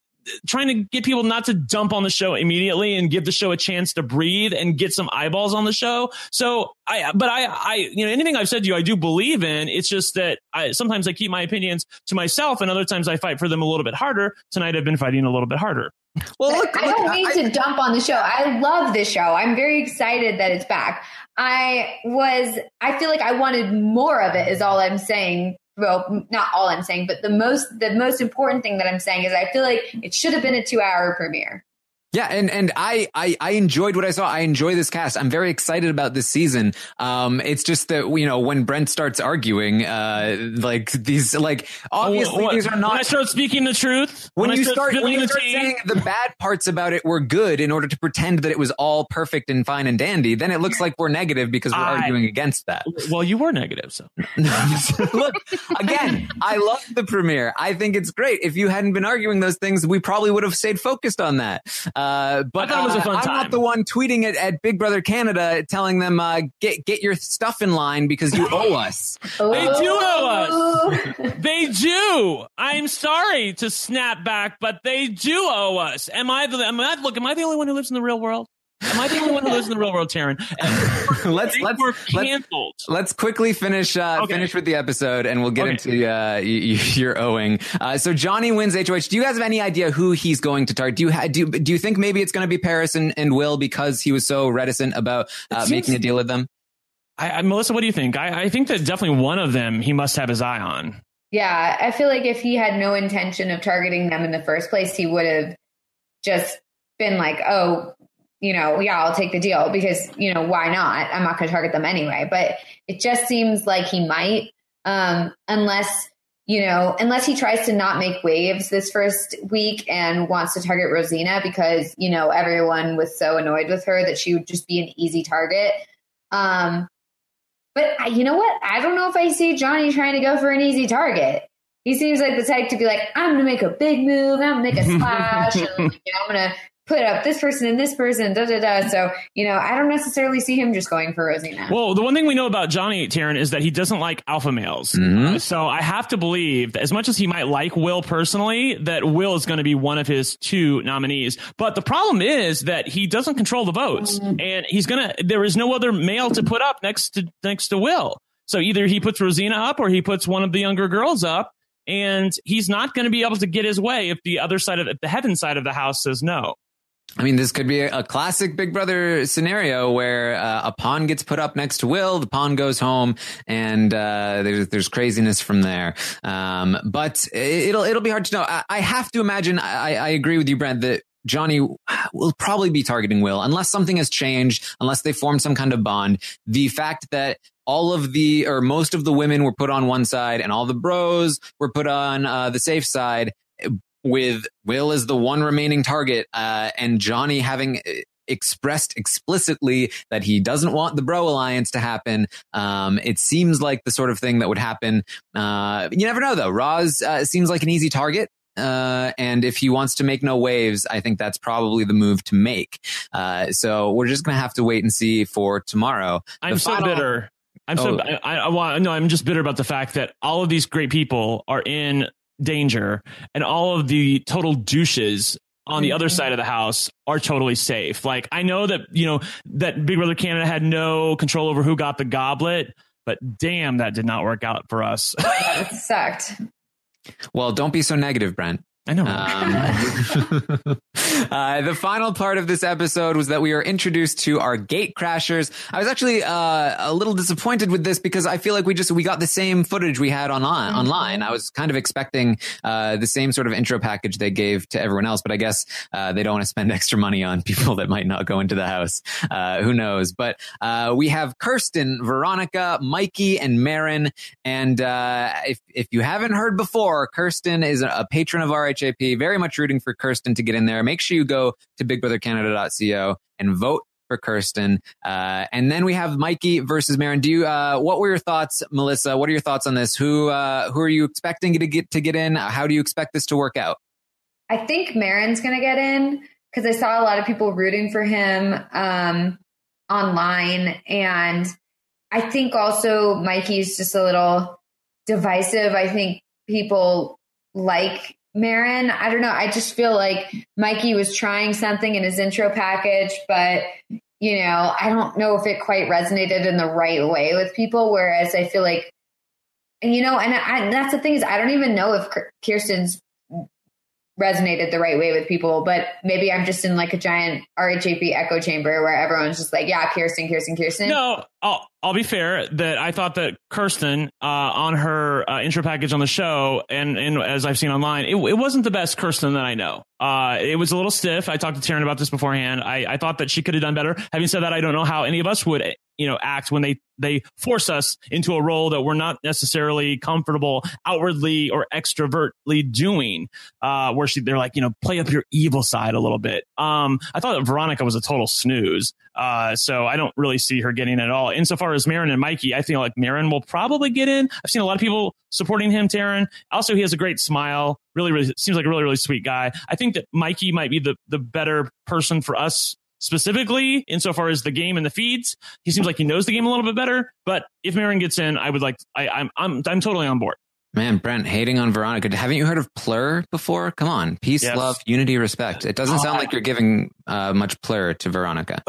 to get people not to dump on the show immediately and give the show a chance to breathe and get some eyeballs on the show. So anything I've said to you, I do believe in. It's just that sometimes I keep my opinions to myself, and other times I fight for them a little bit harder. Tonight I've been fighting a little bit harder. Well, look, I don't need to dump on the show. I love this show. I'm very excited that it's back. I feel like I wanted more of it, is all I'm saying. Well, not all I'm saying, but the most important thing that I'm saying is I feel like it should have been a 2-hour premiere. Yeah, and I enjoyed what I saw. I enjoy this cast. I'm very excited about this season. It's just that, when Brent starts arguing, obviously these are not. When I start speaking the truth, when you start saying the bad parts about it were good in order to pretend that it was all perfect and fine and dandy, then it looks like we're negative because we're arguing against that. Well, you were negative, so. Look, again, I love the premiere. I think it's great. If you hadn't been arguing those things, we probably would have stayed focused on that. But it was a fun I'm time. not the one tweeting it at Big Brother Canada, telling them get your stuff in line because you owe us. They do owe us. They do. I'm sorry to snap back, but they do owe us. Am I the only one who lives in the real world? Am I the only one who lives in the real world, Taryn? Let's quickly finish with the episode, and we'll get into your owing. So Johnny wins HOH. Do you guys have any idea who he's going to target? Do you think maybe it's going to be Paris and Will because he was so reticent about making a deal with them? Melissa, what do you think? I think that definitely one of them he must have his eye on. Yeah, I feel like if he had no intention of targeting them in the first place, he would have just been like, oh, I'll take the deal because, why not? I'm not going to target them anyway. But it just seems like he might, unless, unless he tries to not make waves this first week and wants to target Rosina because, everyone was so annoyed with her that she would just be an easy target. But you know what? I don't know if I see Johnny trying to go for an easy target. He seems like the type to be like, I'm going to make a big move. I'm going to make a splash. And, I'm going to put up this person and this person, So, I don't necessarily see him just going for Rosina. Well, the one thing we know about Johnny, Taryn, is that he doesn't like alpha males. Mm-hmm. So I have to believe that as much as he might like Will personally, that Will is going to be one of his 2 nominees. But the problem is that he doesn't control the votes, and there is no other male to put up next to Will. So either he puts Rosina up or he puts one of the younger girls up, and he's not going to be able to get his way if the heaven side of the house says no. I mean, this could be a classic Big Brother scenario where a pawn gets put up next to Will, the pawn goes home, and there's craziness from there. But it'll be hard to know. I have to imagine. I agree with you, Brent, that Johnny will probably be targeting Will unless something has changed, unless they formed some kind of bond. The fact that most of the women were put on one side and all the bros were put on the safe side, with Will as the one remaining target, and Johnny having expressed explicitly that he doesn't want the bro alliance to happen. It seems like the sort of thing that would happen. You never know, though. Roz seems like an easy target. And if he wants to make no waves, I think that's probably the move to make. So we're just going to have to wait and see for tomorrow. I'm so bitter. I'm just bitter about the fact that all of these great people are in danger and all of the total douches on the other side of the house are totally safe. Like, I know that, that Big Brother Canada had no control over who got the goblet, but damn, that did not work out for us. Yeah, it sucked. Well, don't be so negative, Brent. I know. The final part of this episode was that we were introduced to our gate crashers. I was actually a little disappointed with this because I feel like we got the same footage we had online. I was kind of expecting the same sort of intro package they gave to everyone else, but I guess they don't want to spend extra money on people that might not go into the house. Who knows? But we have Kirsten, Veronica, Mikey, and Marin. And if you haven't heard before, Kirsten is a patron of RHAP. Very much rooting for Kirsten to get in there. Make sure you go to bigbrothercanada.co and vote for Kirsten. And then we have Mikey versus Marin. What were your thoughts, Melissa? What are your thoughts on this? Who are you expecting to get in? How do you expect this to work out? I think Marin's going to get in because I saw a lot of people rooting for him online. And I think also Mikey's just a little divisive. I think people like Marin. I don't know. I just feel like Mikey was trying something in his intro package, but, I don't know if it quite resonated in the right way with people. Whereas I feel like, and that's the thing is, I don't even know if Kirsten's resonated the right way with people, but maybe I'm just in like a giant RHAP echo chamber where everyone's just like, yeah, Kirsten. No, I'll be fair that I thought that Kirsten on her intro package on the show and as I've seen online, it wasn't the best Kirsten that I know. It was a little stiff. I talked to Taryn about this beforehand. I thought that she could have done better. Having said that, I don't know how any of us would act when they force us into a role that we're not necessarily comfortable outwardly or extrovertly doing, where they're like, play up your evil side a little bit. I thought that Veronica was a total snooze. So I don't really see her getting it at all. Insofar as Marin and Mikey, I feel like Marin will probably get in. I've seen a lot of people supporting him, Taryn. Also, he has a great smile. Really seems like a really, really sweet guy. I think that Mikey might be the better person for us specifically insofar as the game and the feeds. He seems like he knows the game a little bit better. But if Marin gets in, I'm totally on board. Man, Brent, hating on Veronica. Haven't you heard of plur before? Come on. Peace, yes. Love, unity, respect. It doesn't sound like you're giving much plur to Veronica.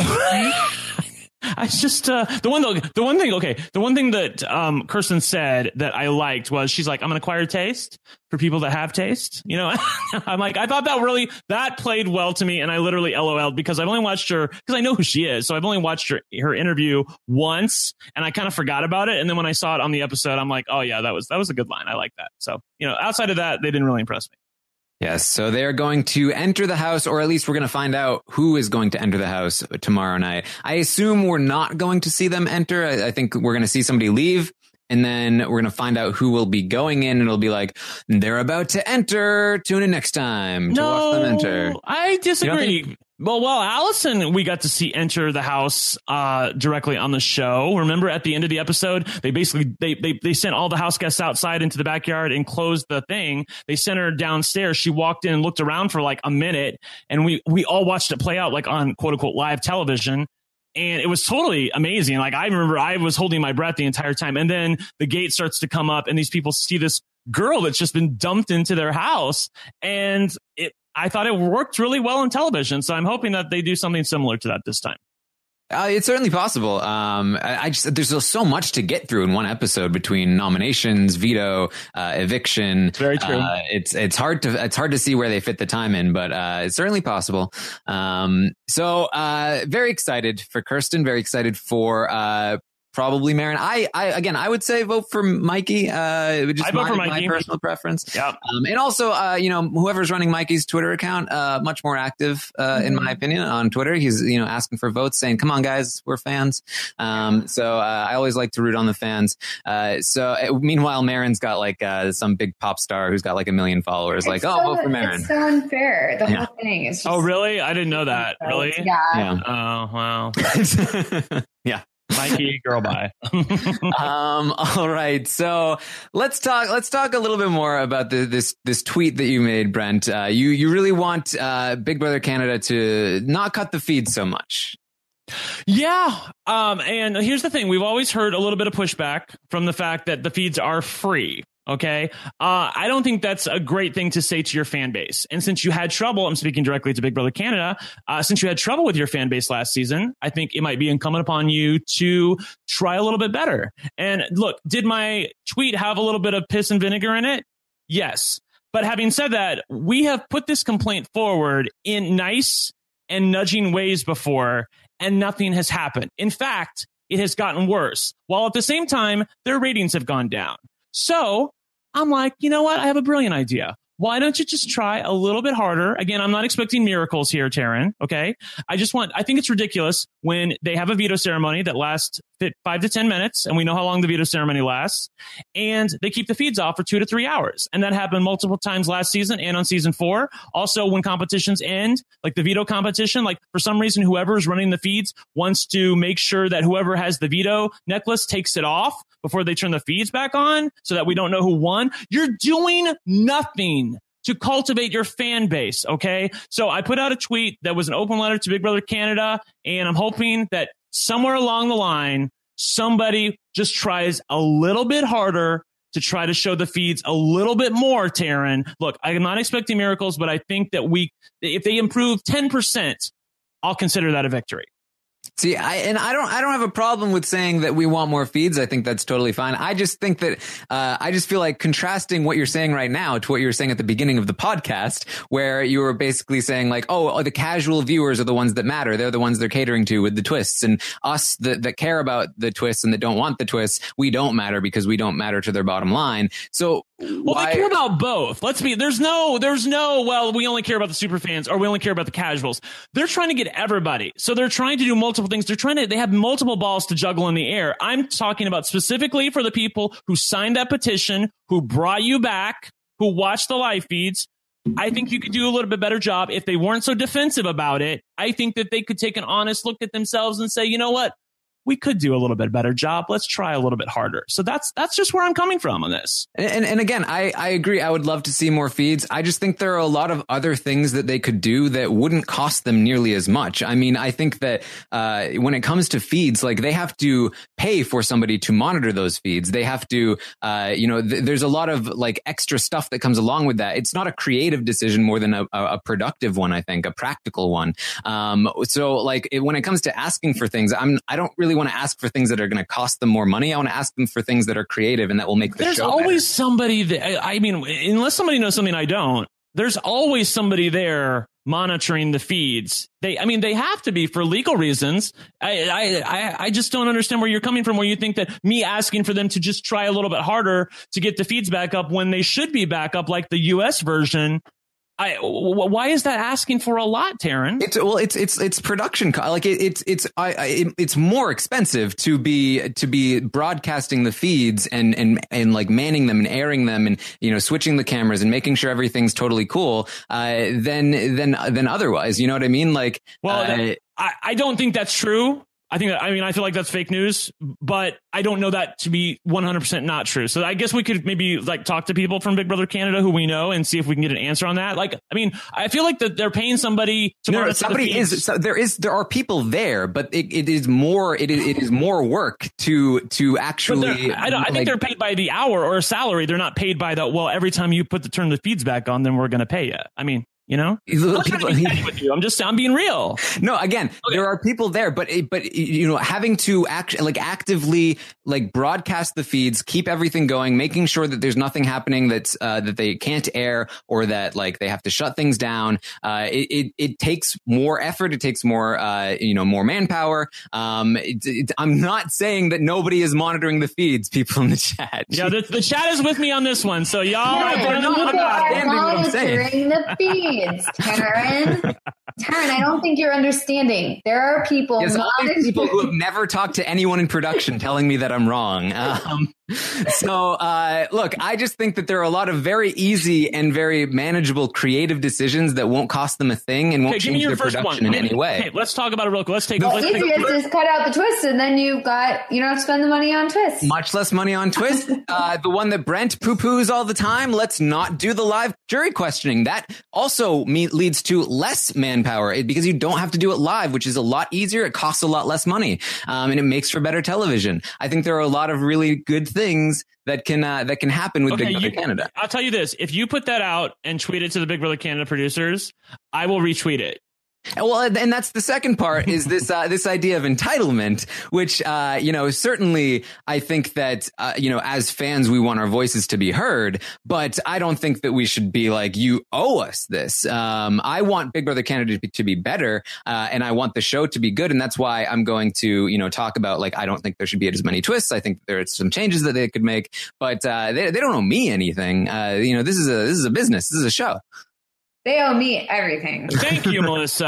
I just the one thing that Kirsten said that I liked was she's like, I'm an acquired taste for people that have taste. I'm like, I thought that played well to me, and I literally LOL'd because I've only watched her because I know who she is, so I've only watched her interview once, and I kind of forgot about it. And then when I saw it on the episode, I'm like, oh yeah, that was a good line. I like that. So outside of that, they didn't really impress me. Yes, so they're going to enter the house, or at least we're going to find out who is going to enter the house tomorrow night. I assume we're not going to see them enter. I think we're going to see somebody leave, And then we're going to find out who will be going in. And it'll be like, they're about to enter. Tune in next time to watch them enter. I disagree. Well, Allison, we got to see enter the house directly on the show. Remember at the end of the episode, they basically they sent all the house guests outside into the backyard and closed the thing. They sent her downstairs. She walked in and looked around for like a minute, and we all watched it play out like on quote unquote live television. And it was totally amazing. Like, I remember I was holding my breath the entire time. And then the gate starts to come up and these people see this girl that's just been dumped into their house. And I thought it worked really well on television. So I'm hoping that they do something similar to that this time. It's certainly possible. There's so much to get through in one episode between nominations, veto, eviction. Very true. It's hard to see where they fit the time in, but it's certainly possible. So very excited for Kirsten. Very excited for probably Marin. I would say vote for Mikey. Just my personal preference. Yep. And also, whoever's running Mikey's Twitter account, much more active, in my opinion, on Twitter. He's, asking for votes, saying, "Come on, guys, we're fans." So I always like to root on the fans. Meanwhile, Marin's got like some big pop star who's got like 1 million followers. Vote for Marin. It's so unfair. The whole thing is. Oh, really? I didn't know that. Really? Yeah. Oh, wow. Yeah. Mikey, girl, bye. All right. So let's talk a little bit more about this tweet that you made, Brent. You really want Big Brother Canada to not cut the feed so much. Yeah. And here's the thing. We've always heard a little bit of pushback from the fact that the feeds are free. Okay. I don't think that's a great thing to say to your fan base. And since you had trouble, I'm speaking directly to Big Brother Canada, since you had trouble with your fan base last season, I think it might be incumbent upon you to try a little bit better. And look, did my tweet have a little bit of piss and vinegar in it? Yes. But having said that, we have put this complaint forward in nice and nudging ways before, and nothing has happened. In fact, it has gotten worse, while at the same time, their ratings have gone down. So I'm like, you know what? I have a brilliant idea. Why don't you just try a little bit harder? Again, I'm not expecting miracles here, Taryn. Okay. I think it's ridiculous when they have a veto ceremony that lasts 5 to 10 minutes. And we know how long the veto ceremony lasts. And they keep the feeds off for 2 to 3 hours. And that happened multiple times last season and on season 4. Also, when competitions end, like the veto competition, like for some reason, whoever is running the feeds wants to make sure that whoever has the veto necklace takes it off before they turn the feeds back on so that we don't know who won. You're doing nothing to cultivate your fan base, okay? So I put out a tweet that was an open letter to Big Brother Canada, and I'm hoping that somewhere along the line, somebody just tries a little bit harder to try to show the feeds a little bit more, Taryn. Look, I'm not expecting miracles, but I think that if they improve 10%, I'll consider that a victory. See, I don't have a problem with saying that we want more feeds. I think that's totally fine. I just think that I just feel like contrasting what you're saying right now to what you were saying at the beginning of the podcast, where you were basically saying like, oh, the casual viewers are the ones that matter. They're the ones they're catering to with the twists, and us that care about the twists and that don't want the twists, we don't matter because we don't matter to their bottom line. So well, they care about both. There's no, well, we only care about the super fans or we only care about the casuals. They're trying to get everybody. So they're trying to do multiple things. They have multiple balls to juggle in the air. I'm talking about specifically for the people who signed that petition, who brought you back, who watched the live feeds. I think you could do a little bit better job if they weren't so defensive about it. I think that they could take an honest look at themselves and say, you know what? We could do a little bit better job. Let's try a little bit harder. So that's just where I'm coming from on this. And again, I agree. I would love to see more feeds. I just think there are a lot of other things that they could do that wouldn't cost them nearly as much. I mean, I think that when it comes to feeds, like they have to pay for somebody to monitor those feeds. They have to, there's a lot of like extra stuff that comes along with that. It's not a creative decision more than a productive one, I think, a practical one. So like when it comes to asking for things, I don't really want to ask for things that are going to cost them more money. I want to ask them for things that are creative and that will make the show better. There's always somebody that, I mean, unless somebody knows something I don't, there's always somebody there monitoring the feeds. They have to be for legal reasons. I just don't understand where you're coming from, where you think that me asking for them to just try a little bit harder to get the feeds back up when they should be back up like the US version. why is that asking for a lot, Taryn? It's production. Like it's more expensive to be broadcasting the feeds and like manning them and airing them and, you know, switching the cameras and making sure everything's totally cool, than otherwise. You know what I mean? Like, well, I don't think that's true. I feel like that's fake news, but I don't know that to be 100% not true. So I guess we could maybe like talk to people from Big Brother Canada who we know and see if we can get an answer on that. Like, I mean, I feel like that they're paying somebody to there are people there, but it is more work to actually. I think they're paid by the hour or a salary. They're not paid by every time you turn the feeds back on, then we're going to pay you. I mean, you know, I'm being real. No, again, there are people there, but you know, having to actively like broadcast the feeds, keep everything going, making sure that there's nothing happening that's that they can't air or that like they have to shut things down. It takes more effort. It takes more, more manpower. I'm not saying that nobody is monitoring the feeds. People in the chat. Yeah, the chat is with me on this one. So y'all are monitoring the feeds. Taryn, I don't think you're understanding. There are people, people who have never talked to anyone in production telling me that I'm wrong. Look, I just think that there are a lot of very easy and very manageable creative decisions that won't cost them a thing and won't change their production in any way. Okay, let's talk about it real quick. The easiest is cut out the twist, and then you don't have to spend the money on twist. Much less money on twist. The one that Brent poo-poos all the time. Let's not do the live jury questioning. That also leads to less manpower because you don't have to do it live, which is a lot easier. It costs a lot less money, and it makes for better television. I think there are a lot of really good things that can happen with Big Brother Canada. I'll tell you this: if you put that out and tweet it to the Big Brother Canada producers, I will retweet it. Well, and that's the second part is this idea of entitlement, which, certainly I think that, as fans, we want our voices to be heard, but I don't think that we should be like, you owe us this. I want Big Brother Canada to be better, and I want the show to be good. And that's why I'm going to, talk about, like, I don't think there should be as many twists. I think there are some changes that they could make, but, they don't owe me anything. This is a business. This is a show. They owe me everything. Thank you, Melissa.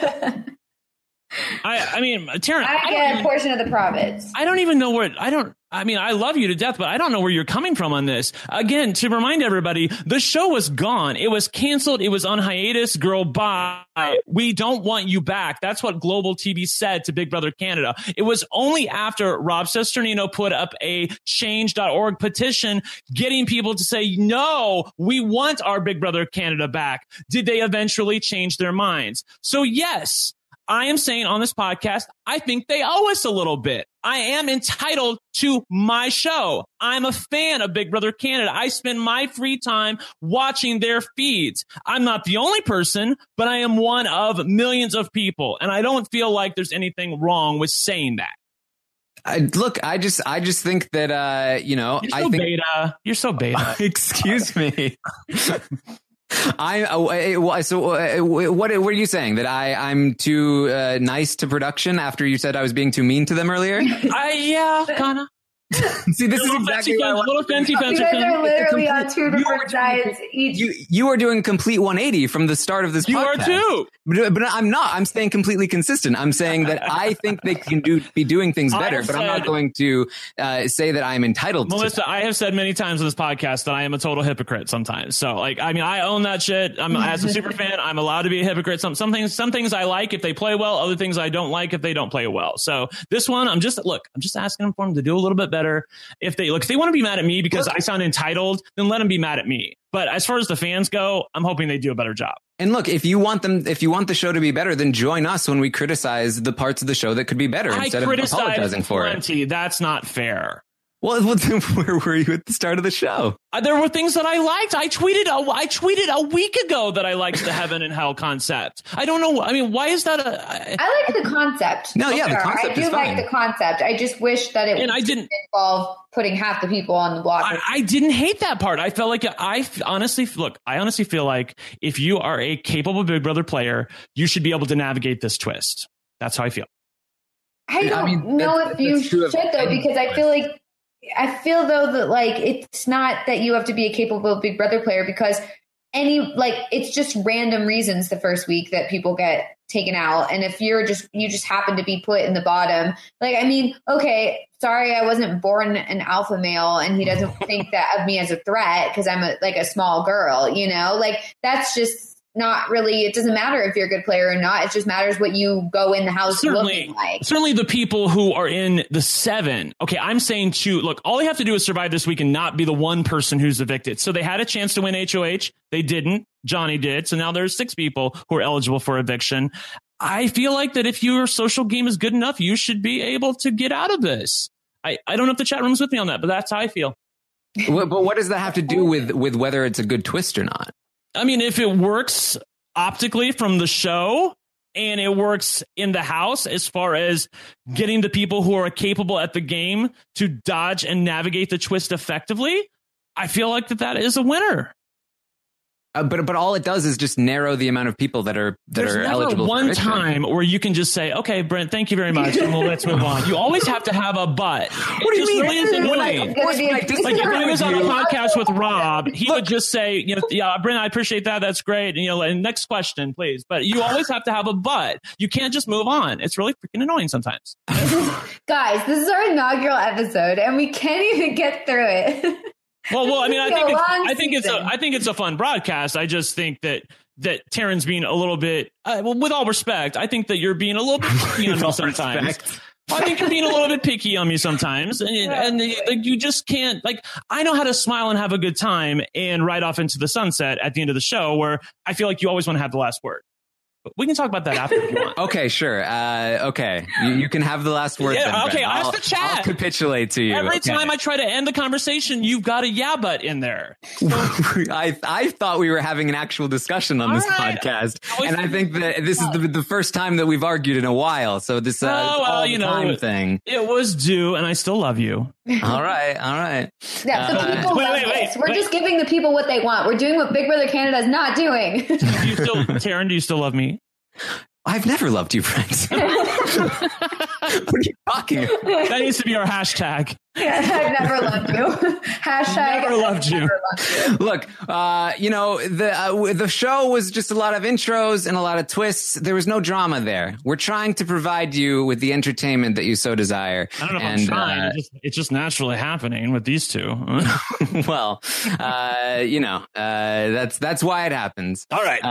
I mean, Taryn, I get a portion of the profits. I don't even know where. I love you to death, but I don't know where you're coming from on this. Again, to remind everybody, the show was gone. It was canceled. It was on hiatus. Girl, bye. We don't want you back. That's what Global TV said to Big Brother Canada. It was only after Rob Cesternino put up a change.org petition getting people to say, no, we want our Big Brother Canada back. Did they eventually change their minds? So yes, I am saying on this podcast, I think they owe us a little bit. I am entitled to my show. I'm a fan of Big Brother Canada. I spend my free time watching their feeds. I'm not the only person, but I am one of millions of people. And I don't feel like there's anything wrong with saying that. I just think that, beta. You're so beta. Excuse me. What are you saying? That I'm too nice to production after you said I was being too mean to them earlier? Yeah, kind of. See, this is exactly a little fancy. You guys are literally on two different sides. You are doing complete 180 from the start of this podcast. You are too. But I'm not. I'm staying completely consistent. I'm saying that I think they can be doing things better, but I'm not going to say that I'm entitled to. Melissa, I have said many times on this podcast that I am a total hypocrite sometimes. So, I own that shit. As a super fan, I'm allowed to be a hypocrite. Some things I like if they play well, other things I don't like if they don't play well. So this one, I'm just asking them for them to do a little bit better. If they want to be mad at me because I sound entitled, then let them be mad at me. But as far as the fans go, I'm hoping they do a better job. And look, if you want the show to be better, then join us when we criticize the parts of the show that could be better instead of apologizing for it. That's not fair. Well, where were you at the start of the show? There were things that I liked. I tweeted a week ago that I liked the heaven and hell concept. I don't know. I mean, why is that? I like the concept. No, yeah, the concept is fine. I do like the concept. I just wish that it didn't involve putting half the people on the block. I didn't hate that part. I felt like I honestly feel like if you are a capable Big Brother player, you should be able to navigate this twist. That's how I feel. I don't know if you should though, because I feel though that like it's not that you have to be a capable Big Brother player, because it's just random reasons the first week that people get taken out. And if you just happen to be put in the bottom, like, I mean, okay, sorry, I wasn't born an alpha male and he doesn't think that of me as a threat because I'm a small girl, you know, like that's just not really, it doesn't matter if you're a good player or not. It just matters what you go in the house looking like. Certainly the people who are in the 7. Okay, I'm saying look, all they have to do is survive this week and not be the one person who's evicted. So they had a chance to win HOH. They didn't. Johnny did. So now there's 6 people who are eligible for eviction. I feel like that if your social game is good enough, you should be able to get out of this. I don't know if the chat room's with me on that, but that's how I feel. But what does that have to do with whether it's a good twist or not? I mean, if it works optically from the show and it works in the house as far as getting the people who are capable at the game to dodge and navigate the twist effectively, I feel like that is a winner. But all it does is just narrow the amount of people that are eligible. There's one time where you can just say, "Okay, Brent, thank you very much, and let's move on." You always have to have a but. What do you mean? Really is annoying. Like if I was on a podcast with Rob, he would just say, "You know, yeah, Brent, I appreciate that. That's great." And, you know, and next question, please. But you always have to have a but. You can't just move on. It's really freaking annoying sometimes. Guys, this is our inaugural episode, and we can't even get through it. Well, I mean, I think it's a fun broadcast. I just think that Taryn's being a little bit, with all respect, I think that you're being a little bit picky on me sometimes. I think you're being a little bit picky on me sometimes, and you just can't. Like, I know how to smile and have a good time and ride off into the sunset at the end of the show, where I feel like you always want to have the last word. But we can talk about that after if you want. Okay, sure. Okay, you can have the last word. Yeah, then, okay, ask the chat. I'll capitulate to you. Every time I try to end the conversation, you've got a yeah but in there. So, I thought we were having an actual discussion on this podcast, and I think that this is the first time that we've argued in a while. So this time thing. It was due, and I still love you. All right. Yeah, the people love this. We're just giving the people what they want. We're doing what Big Brother Canada is not doing. Taryn, do you still love me? I've never loved you, Brent. What are you talking about? That needs to be our hashtag. Yeah, I've never loved you. Hashtag never loved you. Look, the show was just a lot of intros and a lot of twists. There was no drama there. We're trying to provide you with the entertainment that you so desire. I don't know if I'm trying. It's just naturally happening with these two. Well, that's why it happens. All right.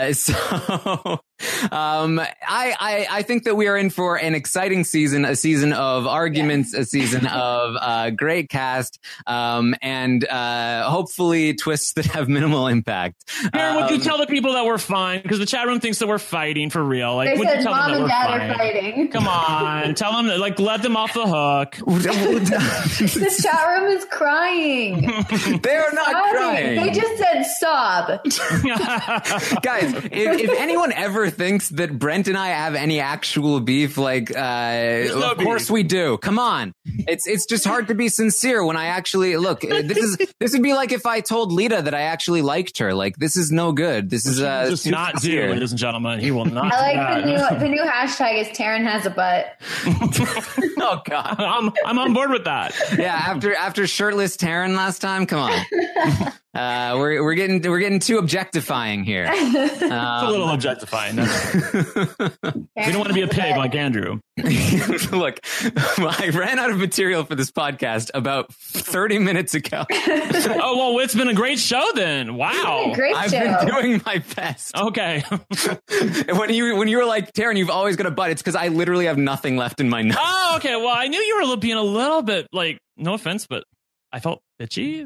I think that we are in for an exciting season, a season of arguments, a season of great cast, and hopefully twists that have minimal impact. Aaron, would you tell the people that we're fine? Because the chat room thinks that we're fighting for real. Like, they would said you tell mom them that and we're dad fine? are fighting. Come on, tell them, like, let them off the hook. The chat room is crying. They're not crying. They just said sob. Guys, if anyone ever thinks that Brent and I have any actual beef, like, of course we do. Come on. It's just hard to be sincere when I actually look. This would be like if I told Lita that I actually liked her. Like, this is no good. This is just not do, ladies and gentlemen. He will not. I like the new hashtag is Taryn has a butt. Oh God, I'm on board with that. Yeah, after shirtless Taryn last time, come on. We're getting too objectifying here. It's a little objectifying. We don't want to be a pig like Andrew. Look, I ran out of material for this podcast about 30 minutes ago. Oh, well, it's been a great show then. Wow. I've been doing my best. Okay. When you were like, Taryn, you've always got a butt, it's because I literally have nothing left in my notes. Oh, okay. Well, I knew you were being a little bit, like, no offense, but I felt bitchy.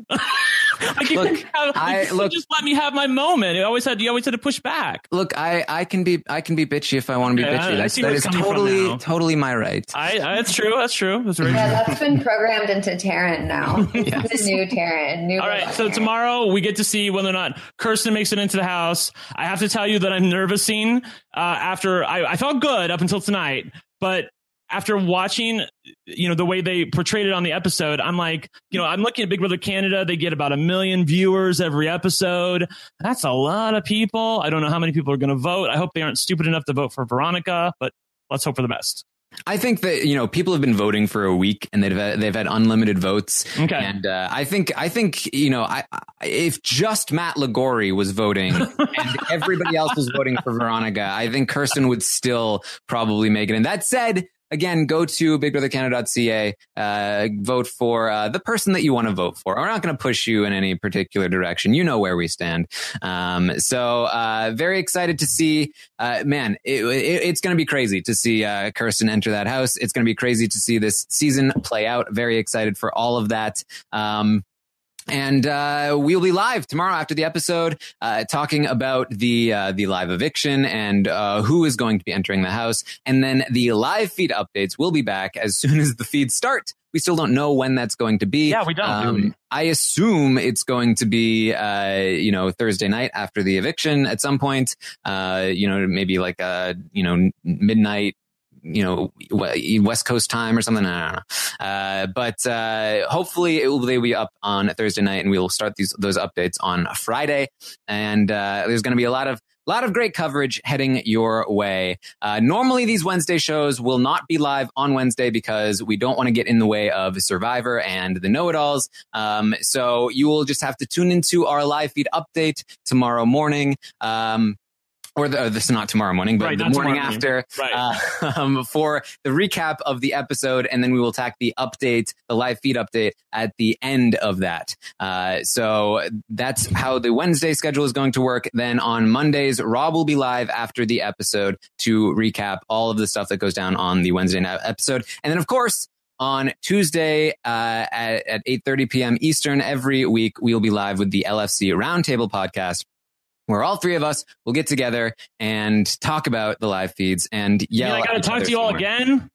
Just let me have my moment. You always had to push back. Look, I can be bitchy if I want to be bitchy. That is totally my right. That's true. That's very true. That's been programmed into Taryn now. Yes. The new Taryn. All right. So tomorrow we get to see whether or not Kirsten makes it into the house. I have to tell you that I'm nervousing after I felt good up until tonight, but after watching, the way they portrayed it on the episode, I'm like, I'm looking at Big Brother Canada. They get about 1 million viewers every episode. That's a lot of people. I don't know how many people are going to vote. I hope they aren't stupid enough to vote for Veronica, but let's hope for the best. I think that, people have been voting for a week and they've had unlimited votes. Okay. And I think if just Matt Lagori was voting and everybody else was voting for Veronica, I think Kirsten would still probably make it. And that said, again, go to bigbrothercanada.ca, vote for the person that you want to vote for. We're not going to push you in any particular direction. You know where we stand. So very excited to see, it's going to be crazy to see Kirsten enter that house. It's going to be crazy to see this season play out. Very excited for all of that. And we'll be live tomorrow after the episode, talking about the live eviction and who is going to be entering the house. And then the live feed updates will be back as soon as the feeds start. We still don't know when that's going to be. Yeah, we don't. I assume it's going to be, Thursday night after the eviction at some point. Maybe like midnight. West Coast time or something. I don't know. But hopefully they'll be up on Thursday night, and we will start those updates on Friday. And there's going to be a lot of great coverage heading your way. Normally these Wednesday shows will not be live on Wednesday because we don't want to get in the way of Survivor and the Know-It-Alls. So you will just have to tune into our live feed update tomorrow morning. This is not tomorrow morning, but right, the morning after, right. For the recap of the episode. And then we will tack the live feed update at the end of that. So that's how the Wednesday schedule is going to work. Then on Mondays, Rob will be live after the episode to recap all of the stuff that goes down on the Wednesday night episode. And then, of course, on Tuesday at 8:30 p.m. Eastern every week, we will be live with the LFC Roundtable podcast, where all three of us will get together and talk about the live feeds and yell. I got to talk to you all again.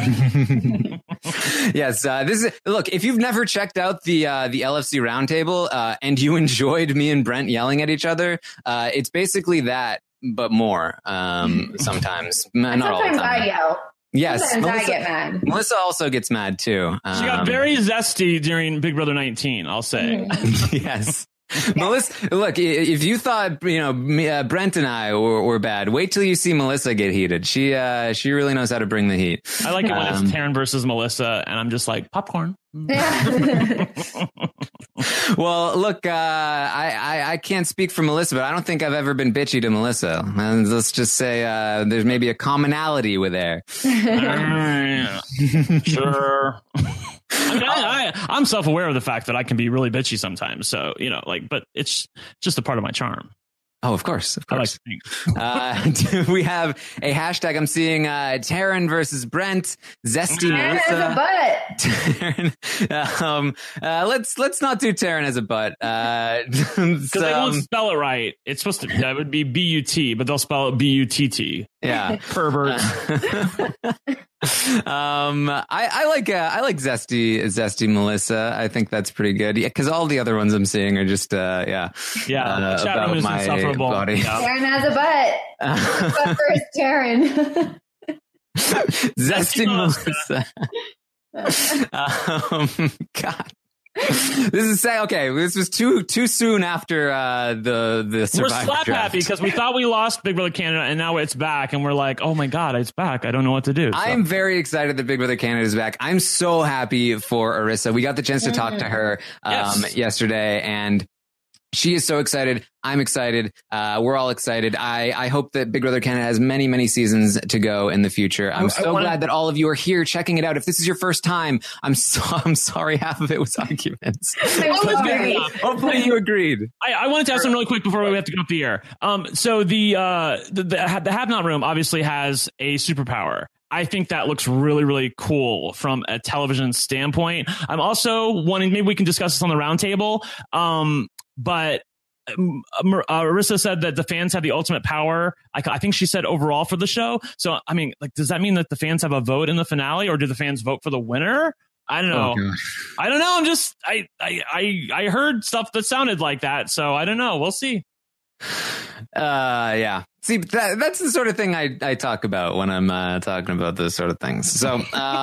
Yes. Look, if you've never checked out the LFC Roundtable, and you enjoyed me and Brent yelling at each other, it's basically that, but more, sometimes. Not all the time. I yell. Yes. Sometimes I get mad. Melissa also gets mad too. She got very zesty during Big Brother 19, I'll say. Yes. Melissa, look, if you thought, Brent and I were bad, wait till you see Melissa get heated. She really knows how to bring the heat. I like it when it's Taryn versus Melissa, and I'm just like, popcorn. Well, look, I can't speak for Melissa, but I don't think I've ever been bitchy to Melissa. And let's just say there's maybe a commonality with there. Sure. I'm self-aware of the fact that I can be really bitchy sometimes. So, but it's just a part of my charm. Oh, of course. I like to think. We have a hashtag. I'm seeing Taryn versus Brent, Zesty Melissa. Taryn as a butt. Let's not do Taryn as a butt. Because they won't spell it right. It's supposed to. That would be B-U-T, but they'll spell it B-U-T-T. Yeah, pervert. I like Zesty Melissa. I think that's pretty good. Yeah, because all the other ones I'm seeing are just chat room is insufferable. Body. Yeah. Taryn has a butt. But first, Taryn. Zesty Melissa. God. This is okay. This was too soon after the Survivor. We're slap happy because we thought we lost Big Brother Canada and now it's back, and we're like, oh my god, it's back. I don't know what to do. So. I'm very excited that Big Brother Canada is back. I'm so happy for Arissa. We got the chance to talk to her yesterday, and she is so excited. I'm excited. We're all excited. I hope that Big Brother Canada has many, many seasons to go in the future. I'm so glad that all of you are here checking it out. If this is your first time, I'm sorry half of it was arguments. Hopefully you agreed. I wanted to ask them really quick before we have to go up the air. So the Have Not room obviously has a superpower. I think that looks really, really cool from a television standpoint. I'm also wanting, maybe we can discuss this on the roundtable. But Arissa said that the fans have the ultimate power. I think she said overall for the show. So, I mean, does that mean that the fans have a vote in the finale, or do the fans vote for the winner? I don't know. I don't know. I'm just, I heard stuff that sounded like that. So I don't know. We'll see. Yeah. See, that's the sort of thing I talk about when I'm talking about those sort of things. So,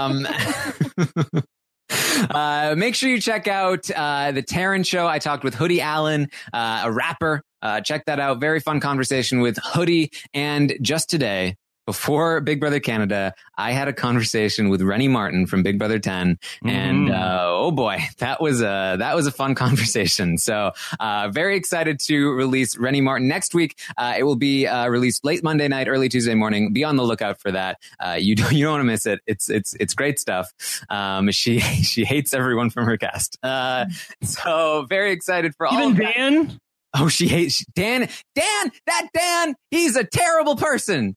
make sure you check out the Taryn Show. I talked with Hoodie Allen, a rapper. Check that out. Very fun conversation with Hoodie. And just today, before Big Brother Canada, I had a conversation with Rennie Martin from Big Brother 10, and oh boy, that was a fun conversation. So very excited to release Rennie Martin next week. It will be released late Monday night, early Tuesday morning. Be on the lookout for that. You don't want to miss it. It's great stuff. She hates everyone from her cast. So very excited for all. Even Dan. Oh, she hates Dan. Dan, he's a terrible person.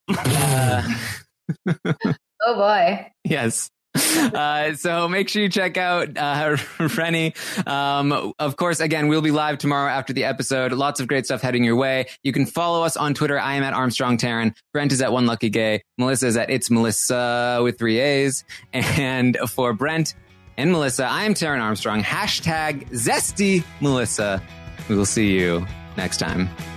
Oh boy. Yes. So make sure you check out Rennie. Of course, again, we'll be live tomorrow after the episode. Lots of great stuff heading your way. You can follow us on Twitter. I am at Armstrong Taryn. Brent is at One Lucky Gay. Melissa is at It's Melissa with 3 A's. And for Brent and Melissa, I am Taryn Armstrong. # Zesty Melissa. We will see you next time.